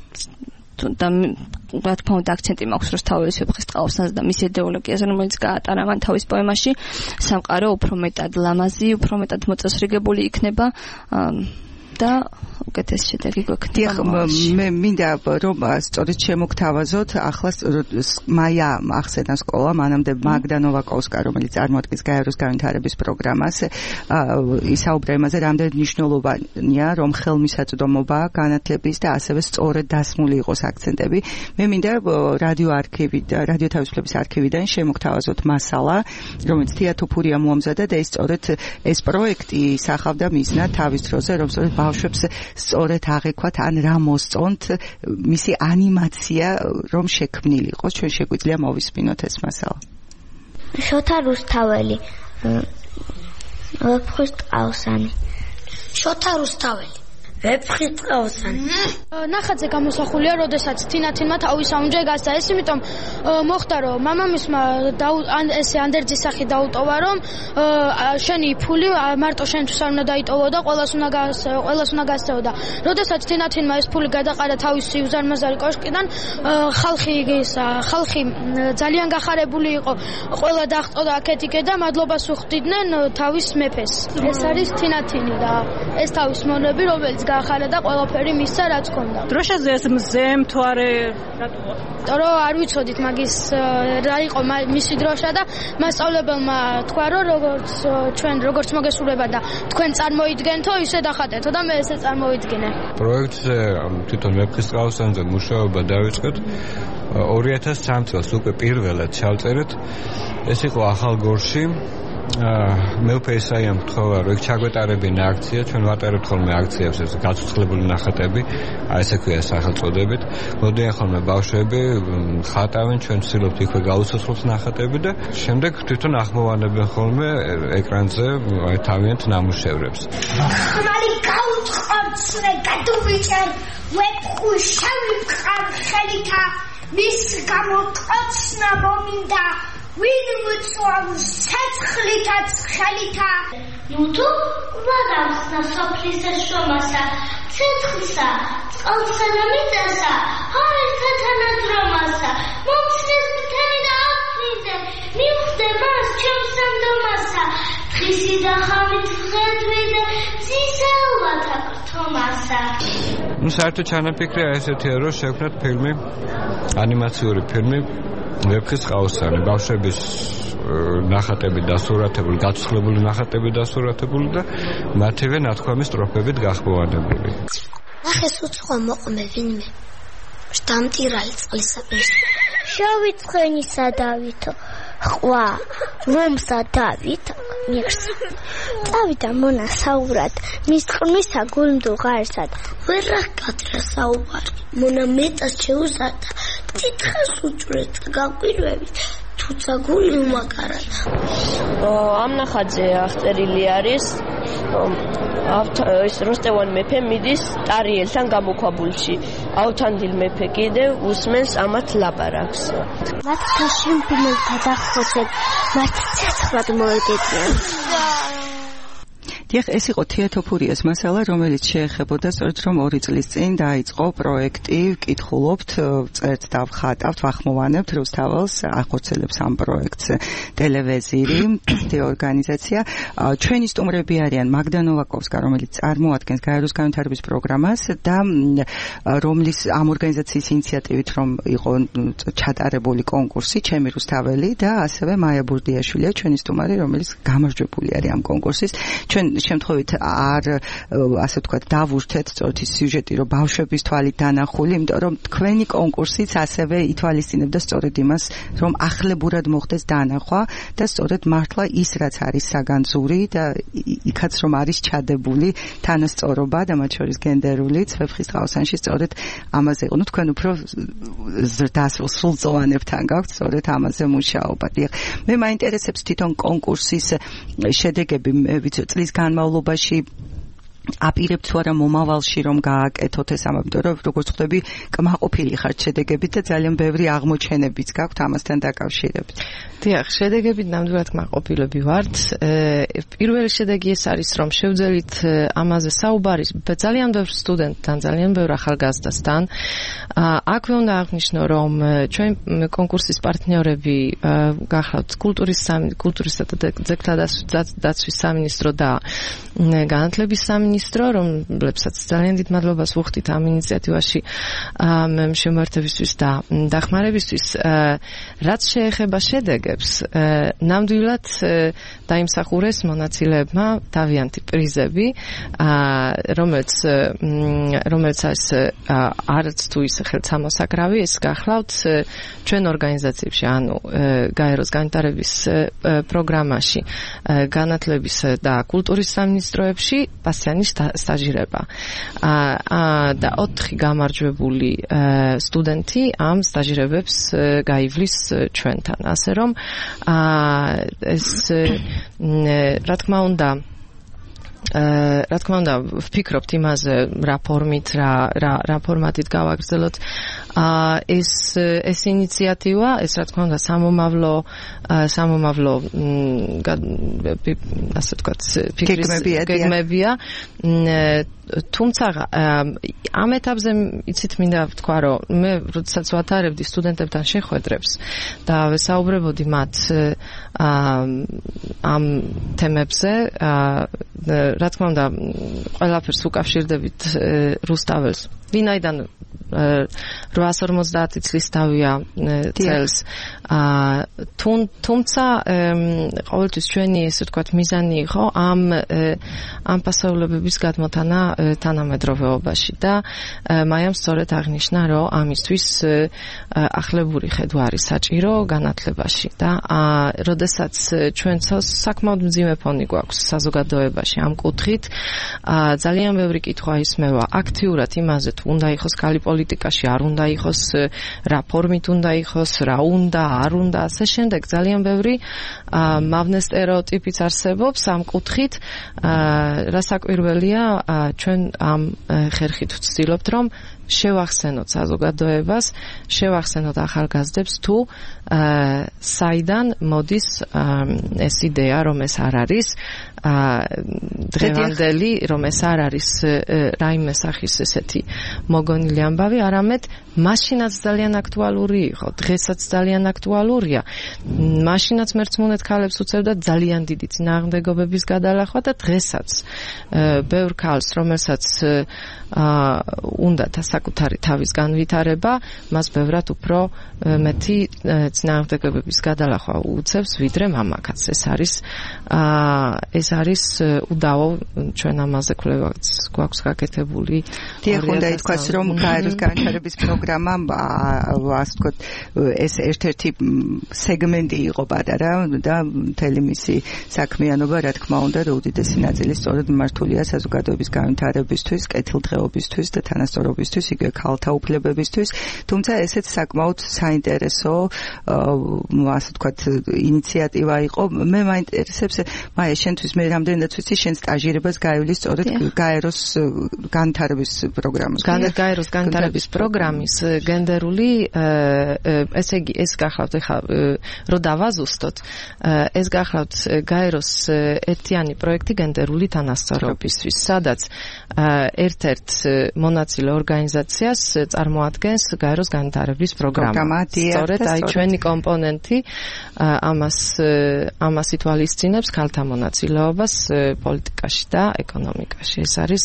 და რა თქმა უნდა აქცენტი მაქვს რუსთაველის ვეფხისტყაოსანზე და მის იდეოლოგიაზე, რომელიც გაატარა მან თავის პოემაში. სამყარო უფრო მეტად ლამაზი, უფრო მეტად მოწესრიგებული იქნება. და უკეთესი შედეგი გვექნება. მე მინდა რომ სწორედ შემოგთავაზოთ ახლა მაია ახსენა სკოლა მანამდე მაგდა ნოვაკოვსკა რომელიც წარმოადგენს გაეროს განვითარების პროგრამას ისაუბრა იმაზე რამდენად მნიშვნელოვანია რომ ხელმისაწვდომობა განათლების და ასევე სწორედ დასმული იყოს აქცენტები. მე მინდა რადიო თავისუფლების არქივიდან შემოგთავაზოთ მასალა რომელიც თეატოფურია მოამზადა და ეს პროექტი ისახავდა მიზნად თავის დროზე რომ სწორედ ბავშვებს სწორედ აღექვათ ან რა მოსწონთ მისი ანიმაცია რომ შექმნილიყოს ჩვენ შეგვიძლია მოვისმინოთ ეს მასალა. შოთა რუსთაველი ვეფხვის ტყავსანი შოთა რუსთაველი ვეფხვის ტყავსანი ნახატზე გამოსახულია როდესაც თინათინმა თავის საუნჯე გასცა ეს იმიტომ მოხდა რომ მამამისმა ესე ანდერძის სახით დაუტოვა რომ შენი ფული მარტო შენთვის არ უნდა დაიტოვო და ყველას უნდა გასცეოდა როდესაც თინათინმა ეს ფული გადაყარა თავისი უზარმაზარი კოშკიდან ხალხი ძალიან გახარებული იყო ყველა დაახტოდა აქეთ-იქე და მადლობას უხდიდნენ თავის მეფეს ეს არის თინათინი და ეს თავის მონები რომელიც ახარა და ყველაფერი მისცა რაც ქონდა. დროშაზე ეს მზემ თუ არა რატოა? რომ არ ვიცოდით მაგის რა იყო მისი დროშა და მასწავლებელმა თქვა რომ როგორც მოგესურება და თქვენ წარმოიდგენთო ისე დახატეთო და მე ესე წარმოვიდგინე. პროექტზე თვითონ ვეფხვის ტყავსანზე მუშაობა დავიწყეთ 2003 წელს უკვე პირველად ჩავწერეთ. ეს იყო ახალგორში მეუფე ისაიამ თქვა რომ ჩაგვეტარებინა აქცია ჩვენ ვატარებთ ხოლმე აქციებს ეს გაცოცხლებული ნახატები აი ესე ქვია სახელწოდებით მოდიან ხოლმე ბავშვები ხატავენ ჩვენ ვცდილობთ იქვე გაუცოცხლოთ ნახატები და შემდეგ თვითონ ახმოვანებენ ხოლმე ეკრანზე აი თავიანთ ნამუშევრებს ხმალი გაუწყობცნე გადუვიჭერ ვეფხვის შევიფხარ ხელითა მის გამოკოცნა მომინდა Win mutual setzchlita tschelita. Nutu vagams na soplisa shomasa. Setzchlisa. Alsanamitasa. Hai tatana dramasa. Momsnes btanida afninde. Miuchte mas chomsam domasa. Trisida hamit vredvide. Ziselvata ktomasa. საერთოდ ჩანაფიქრია ესეთია რომ შევქმნათ ფილმი ანიმაციური ფილმი ვეფხვის ტყავსანი ბავშვების ნახატები დასურათებული გაცოცხლებული ნახატები დასურათებული და მათივე ნათქვამის სტროფებით გახმოვანებული ახეს უცხო მოყმე ვინმე შტამტირალი წყლისაպես შავიწყენისა დავითო ყვა რომსა დავით მიერს წავიდა მონა საუბრად მის ყმისა გულმდუ ღარსად ვერა კატრა საუბარი მონა მეტას შეუზარდა თითქოს უჭრეთ გაგვირვებით თუცა გული უმაგარად ამ ნახატზე აღწერილი არის ეს როსტევან მეფე მიდის ტარიელთან გამოქვაბულში ავთანდილ მეფე კიდევ უსმენს ამათ ლაპარაკს მათ თაშიმფილთა დახოცეთ მათ ცეცხლად მოედეთიან დიახ, ეს იყო თეატოფურიას მასალა, რომელიც შეეხებოდა სწორედ რომ 2 წლის წინ დაიწყო პროექტი, ვკითხულობთ, წერთ და ვხატავთ, ვახმოვანებთ რუსთაველს, ახორციელებს ამ პროექტს ტელევიზირი, ორგანიზაცია. ჩვენი სტუმრები არიან მაგდა ნოვაკოვსკა, რომელიც წარმოადგენს გაეროს განვითარების პროგრამას და რომლის ამ ორგანიზაციის ინიციატივით რომ იყო ჩატარებული კონკურსი, ჩემი რუსთაველი და ასევე მაია ბურდიაშვილია, ჩვენი სტუმარი, რომელიც გამარჯვებული არის ამ კონკურსის. ჩვენ შემთხვევით არ ასე ვთქვათ დავურთეთ სწორედ ის სიუჟეტი რომ ბავშვების თვალით დანახული, იმიტომ რომ თქვენი კონკურსიც ასევე ითვალისწინებდა სწორედ იმას, რომ ახლებურად მოხდეს დანახვა და სწორედ მართლა ის რაც არის საგანძური და იქაც რომ არის ჩადებული თანასწორობა და მათ შორის გენდერულიც ვეფხვის ტყავსანში სწორედ ამაზე იყო. ნუ თქვენ უფრო ზრდასრულ სრულწლოვანებთან გაქვთ სწორედ ამაზე მუშაობა. მე მაინტერესებს თვითონ კონკურსის შედეგები, მე ვიცი წლის განმავლობაში აპირებთ თუ არა მომავალში რომ გააკეთოთ ეს ამბავი, რომ როგორც ხვდები, კმაყოფილი ხართ შედეგებით და ძალიან ბევრი აღმოჩენებიც გაქვთ ამასთან დაკავშირებით. დიახ, შედეგებით ნამდვილად კმაყოფილები ვართ. პირველი შედეგი ეს არის, რომ შევძელით ამაზე საუბარი ძალიან ბევრ სტუდენტთან, ძალიან ბევრ ახალგაზრდასთან. აქვე უნდა აღნიშნო, რომ ჩვენ კონკურსის პარტნიორები გახლავთ კულტურისა და ძეგლთა დაცვის სამინისტრო და განათლების სამინისტრო სამინისტრო, რომლებსაც ძალიან დიდ მადლობას ვუხდით ამ ინიციატივაში შემოერთებისთვის და დახმარებისთვის, რაც შეეხება შედეგებს, ნამდვილად დაიმსახურეს მონაწილეებმა თავიანთი პრიზები, რომელიც არც თუ ის ხელსამოსაკრავი, ეს გახლავთ ჩვენ ორგანიზაციებში, ანუ გაეროს განვითარების პროგრამაში, განათლების და კულტურის სამინისტროებში პასიანი სტაჟირება. და 4 გამარჯვებული სტუდენტი ამ სტაჟირებებს გაივლის ჩვენთან. ასე რომ ეს რა თქმა უნდა ვფიქრობთ იმაზე, რა ფორმით, რა ფორმატით გავაგრძელოთ ეს ინიციატივა, ეს რა თქმა უნდა სამომავლო ასე ვთქვათ, ფიქრის გეგმებია. თუმცა ამ ეტაპზე იცით მინდა ვთქვა, რომ მე როდესაც ვატარებდი სტუდენტებთან შეხვედრებს და ვესაუბრებოდი მათ ამ თემებზე, რა თქმა უნდა ყველაფერს უკავშირდებით რუსთაველს, ვინაიდან 850 წლის დავია წელს, თუმცა ყოველთვის ჩვენი ესე ვთქვათ მიზანი იყო ამ პასეულებების გადმოტანა თანამედროვეობაში და მაიამ სწორედ აღნიშნა, რომ ამისთვის ახლებური ხედვა არის საჭირო განათლებაში და როდესაც ჩვენ საკმაოდ მძიმე ფონი გვაქვს საზოგადოებაში ამ კუთხით, ძალიან ბევრი კითხვა ისმევა აქტიურად იმაზე, თუ უნდა იყოს ქალი პოლიტიკაში, არ უნდა იყოს, რა ფორმით უნდა იყოს, რა უნდა, არ უნდა, ასე შემდეგ. ძალიან ბევრი მავნე სტერეოტიპიც არსებობს ამ კუთხით, რასაკვირველია, ჩვენ ამ ხერხით ვცდილობთ, რომ შევახსენოთ საზოგადოებას, შევახსენოთ ახალგაზრდებს, თუ საიდან მოდის ეს იდეა, რომ ეს არ არის დღევანდელი, რომ ეს არ არის რაიმე სახის ესეთი მოგონილი ამბავი, არამედ მაშინაც ძალიან აქტუალური იყო, დღესაც ძალიან აქტუალურია. მაშინაც მერცმუნეთ ქალებს უწევდა ძალიან დიდი წინააღმდეგობების გადალახვა და დღესაც ბევრ ქალს, რომელსაც უნდა საკუთარი თავის განვითარება, მას ბევრად უფრო მეტი წინააღმდეგობების გადალახვა უწევს, ვიდრე მამაკაც. ეს არის უდავო, ჩვენ ამაზე კვლევაც გვაქვს გაკეთებული. დიახ, უნდა ითქვას, რომ გაეროს განვითარების პროგრამა, ასე ვთქვათ, ეს ერთ-ერთი სეგმენტი იყო პატარა და მთელი მისი საქმიანობა, რა თქმა უნდა, უდიდესი ნაწილი სწორედ მართულია საზოგადოების განვითარებისთვის, კეთილდღეობისთვის და თანასწორობისთვის, იგივე ქალთა უფლებებისთვის, თუმცა ესეც საკმაოდ საინტერესო, ასე ვთქვათ, ინიციატივა იყო. მე მაინტერესებს, მაია, შენთვის მე რამდენადაც ვიცი, შენ სტაჟირებას გაივლის სწორედ გაეროს განვითარების პროგრამის. გაეროს განვითარების პროგრამის გენდერული, ესე იგი, ეს გახლავთ ეხლა რო დავაზუსტოთ, ეს გახლავთ გაეროს ერთიანი პროექტი გენდერული თანასწორობისთვის, სადაც ერთ-ერთ მონაწილე ორგანიზაციას წარმოადგენს გაეროს განვითარების პროგრამა. სწორედ აი ჩვენი კომპონენტი ამას ითვალისწინებს ქალთა მონაწილეობას პოლიტიკაში და ეკონომიკაში. ეს არის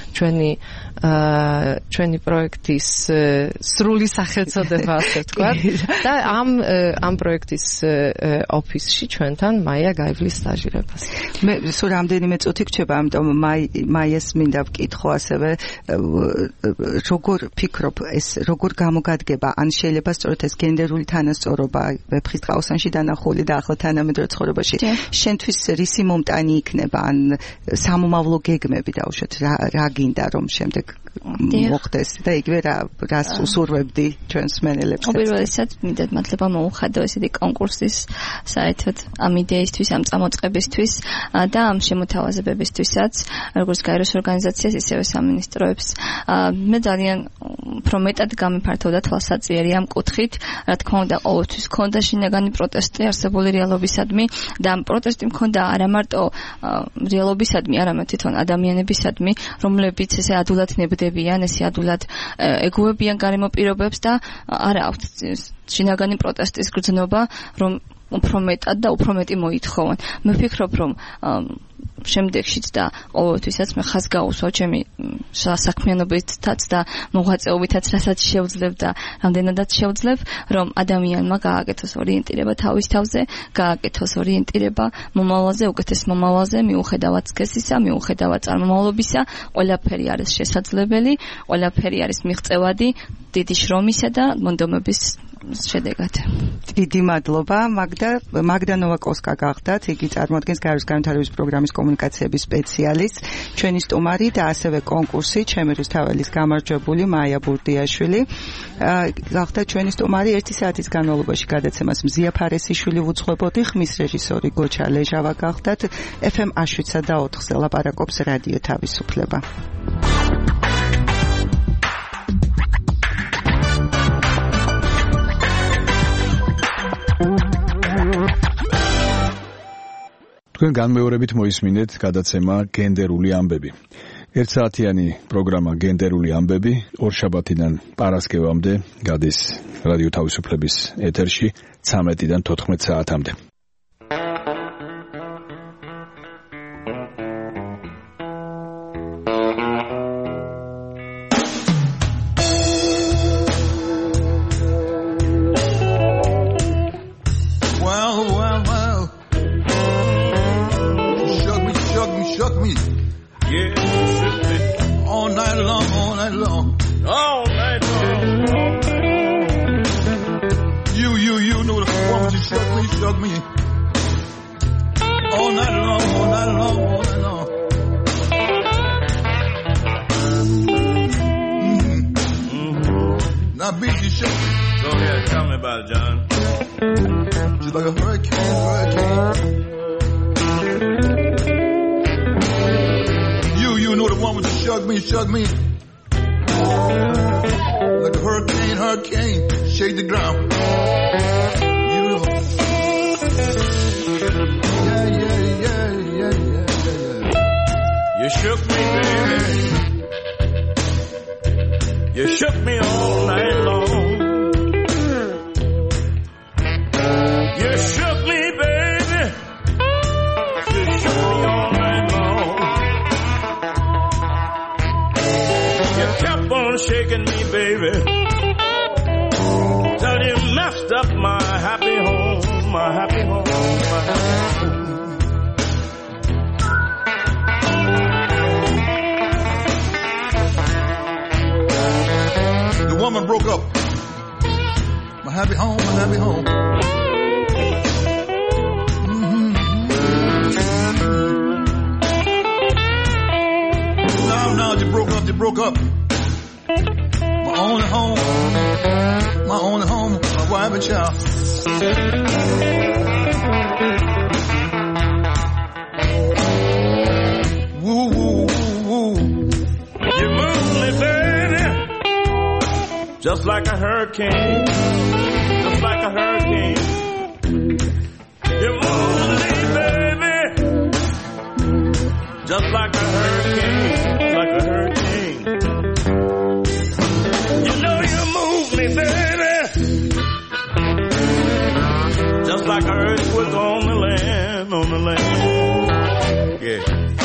ჩვენი პროექტის სრული სახელწოდება, ასე ვთქვათ. და ამ პროექტის ოფისში ჩვენთან მაია გაივლის სტაჟირებას. მე სულ რამდენიმე წუთი გრჩება, ამიტომ მაიას მინდა ვკითხო ასევე, როგორ ფიქრობ, ეს როგორ გამოგადგება, ან შეიძლება სწორედ ეს გენდერული თანასწორობა ვეფხისტყაოსანში დანახული და ახლა თანამედროვე ცხოვრებაში შენთვის რისი მომტანი იქნება, ან სამომავლო გეგმები დაუშვათ, რა გინდა რომ შემდეგ მოხდეს და იგივე რას უსურვებდი ჩვენს მენელებსაც. პირველიცად მინდათ მადლობა მოუხადო ესეთი კონკურსის საერთოდ ამ იდეისთვის, ამ წამოწყებისთვის და ამ შემოთავაზებებისთვისაც, როგორც გაეროს ორგანიზაციას, ისევე სამინისტროებს. მე ძალიან უფრო მეტად გამიფართოვდა თვალსაჩინო ამ კუთხით, რა თქმა უნდა, ყოველთვის ქონდა შინაგანი პროტესტი არსებული რეალობისადმი და ამ პროტესტი მქონდა არა მარტო რეალობისადმი, არამედ თვითონ ადამიანებისადმი, რომლებიც ესე ადულად ნებდებიან, ესე ადულად ეგუებიან გარემო პირობებს და არა აქვთ შინაგანი პროტესტის გრძნობა, რომ უფრო მეტად და უფრო მეტი მოითხოვან. მე ვფიქრობ, რომ შემდეგშიც და ყოველთვისაც მე ხას გაუსვა ჩემი საქმიანობითაც და მოღვაწეობითაც რასაც შევძლებ და რამდენადაც შევძლებ, რომ ადამიანმა გააკეთოს ორიენტირება თავის თავზე, გააკეთოს ორიენტირება მომავალზე, უკეთეს მომავალზე, მიუხედავად სქესისა, მიუხედავად წარმომავლობისა, ყველაფერი არის შესაძლებელი, ყველაფერი არის მიღწევადი, დიდი შრომისა და მონდომების შედეგად. დიდი მადლობა. მაგდა ნოვაკოვსკა გახდათ, იგი წარმოადგენს გაეროს განვითარების პროგრამის კომუნიკაციების სპეციალისტს, ჩვენი სტუმარი და ასევე კონკურსი ჩემი რუსთაველის გამარჯვებული მაია ბურდიაშვილი. გახდა ჩვენი სტუმარი 1 საათის განმავლობაში გადაცემას მზია ფარესიშვილი უძღვებოდი, ხმის რეჟისორი გოჩა ლეჟავა გახდათ. FM 107.4-ზე ლაპარაკობს რადიო თავისუფლება. თქვენ განმეორებით მოისმინეთ გადაცემა გენდერული ამბები. 1 საათიანი პროგრამა გენდერული ამბები ორშაბათიდან პარასკევამდე გადის რადიო თავისუფლების ეთერში 13-დან 14 საათამდე. Just like a hurricane, just like a hurricane. You move me, baby, just like a hurricane, like a hurricane. You know you move me, baby, just like an earthquake on the land, on the land. Yeah.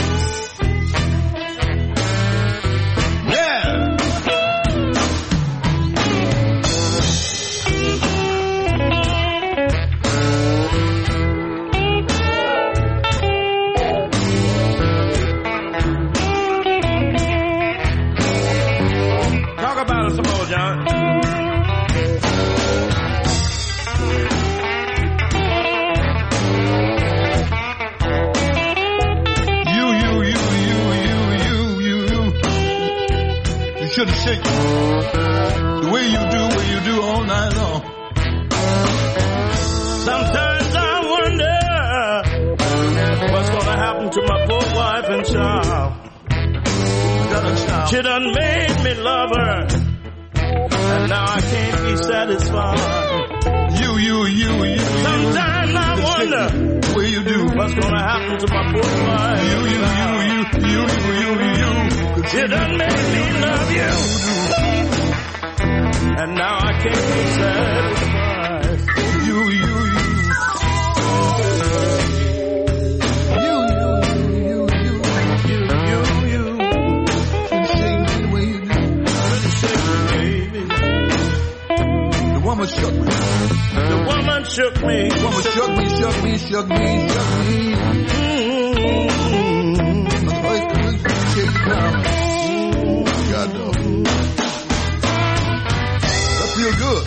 Shouldn't shake the way you do all night long. Sometimes I wonder what's gonna happen to my poor wife and child. She done made me love her, and now I can't be satisfied. Sometimes I wonder the way you do what's gonna happen to my poor wife. You done made me love you, and now I can't be satisfied. woman shook me. The woman shook me. The woman shook me, shook me, shook me, shook me. Shake it down. God knows. That feel good.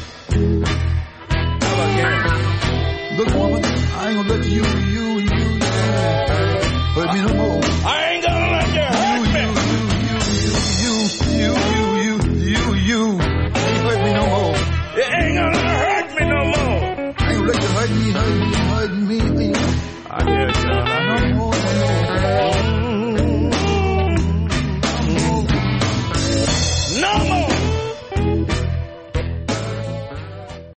How about that? Look, woman, I ain't gonna let you hurt me no more. I ain't gonna let you hurt me. You ain't hurt me no more. You ain't gonna hurt me no more. I ain't gonna let you hurt me.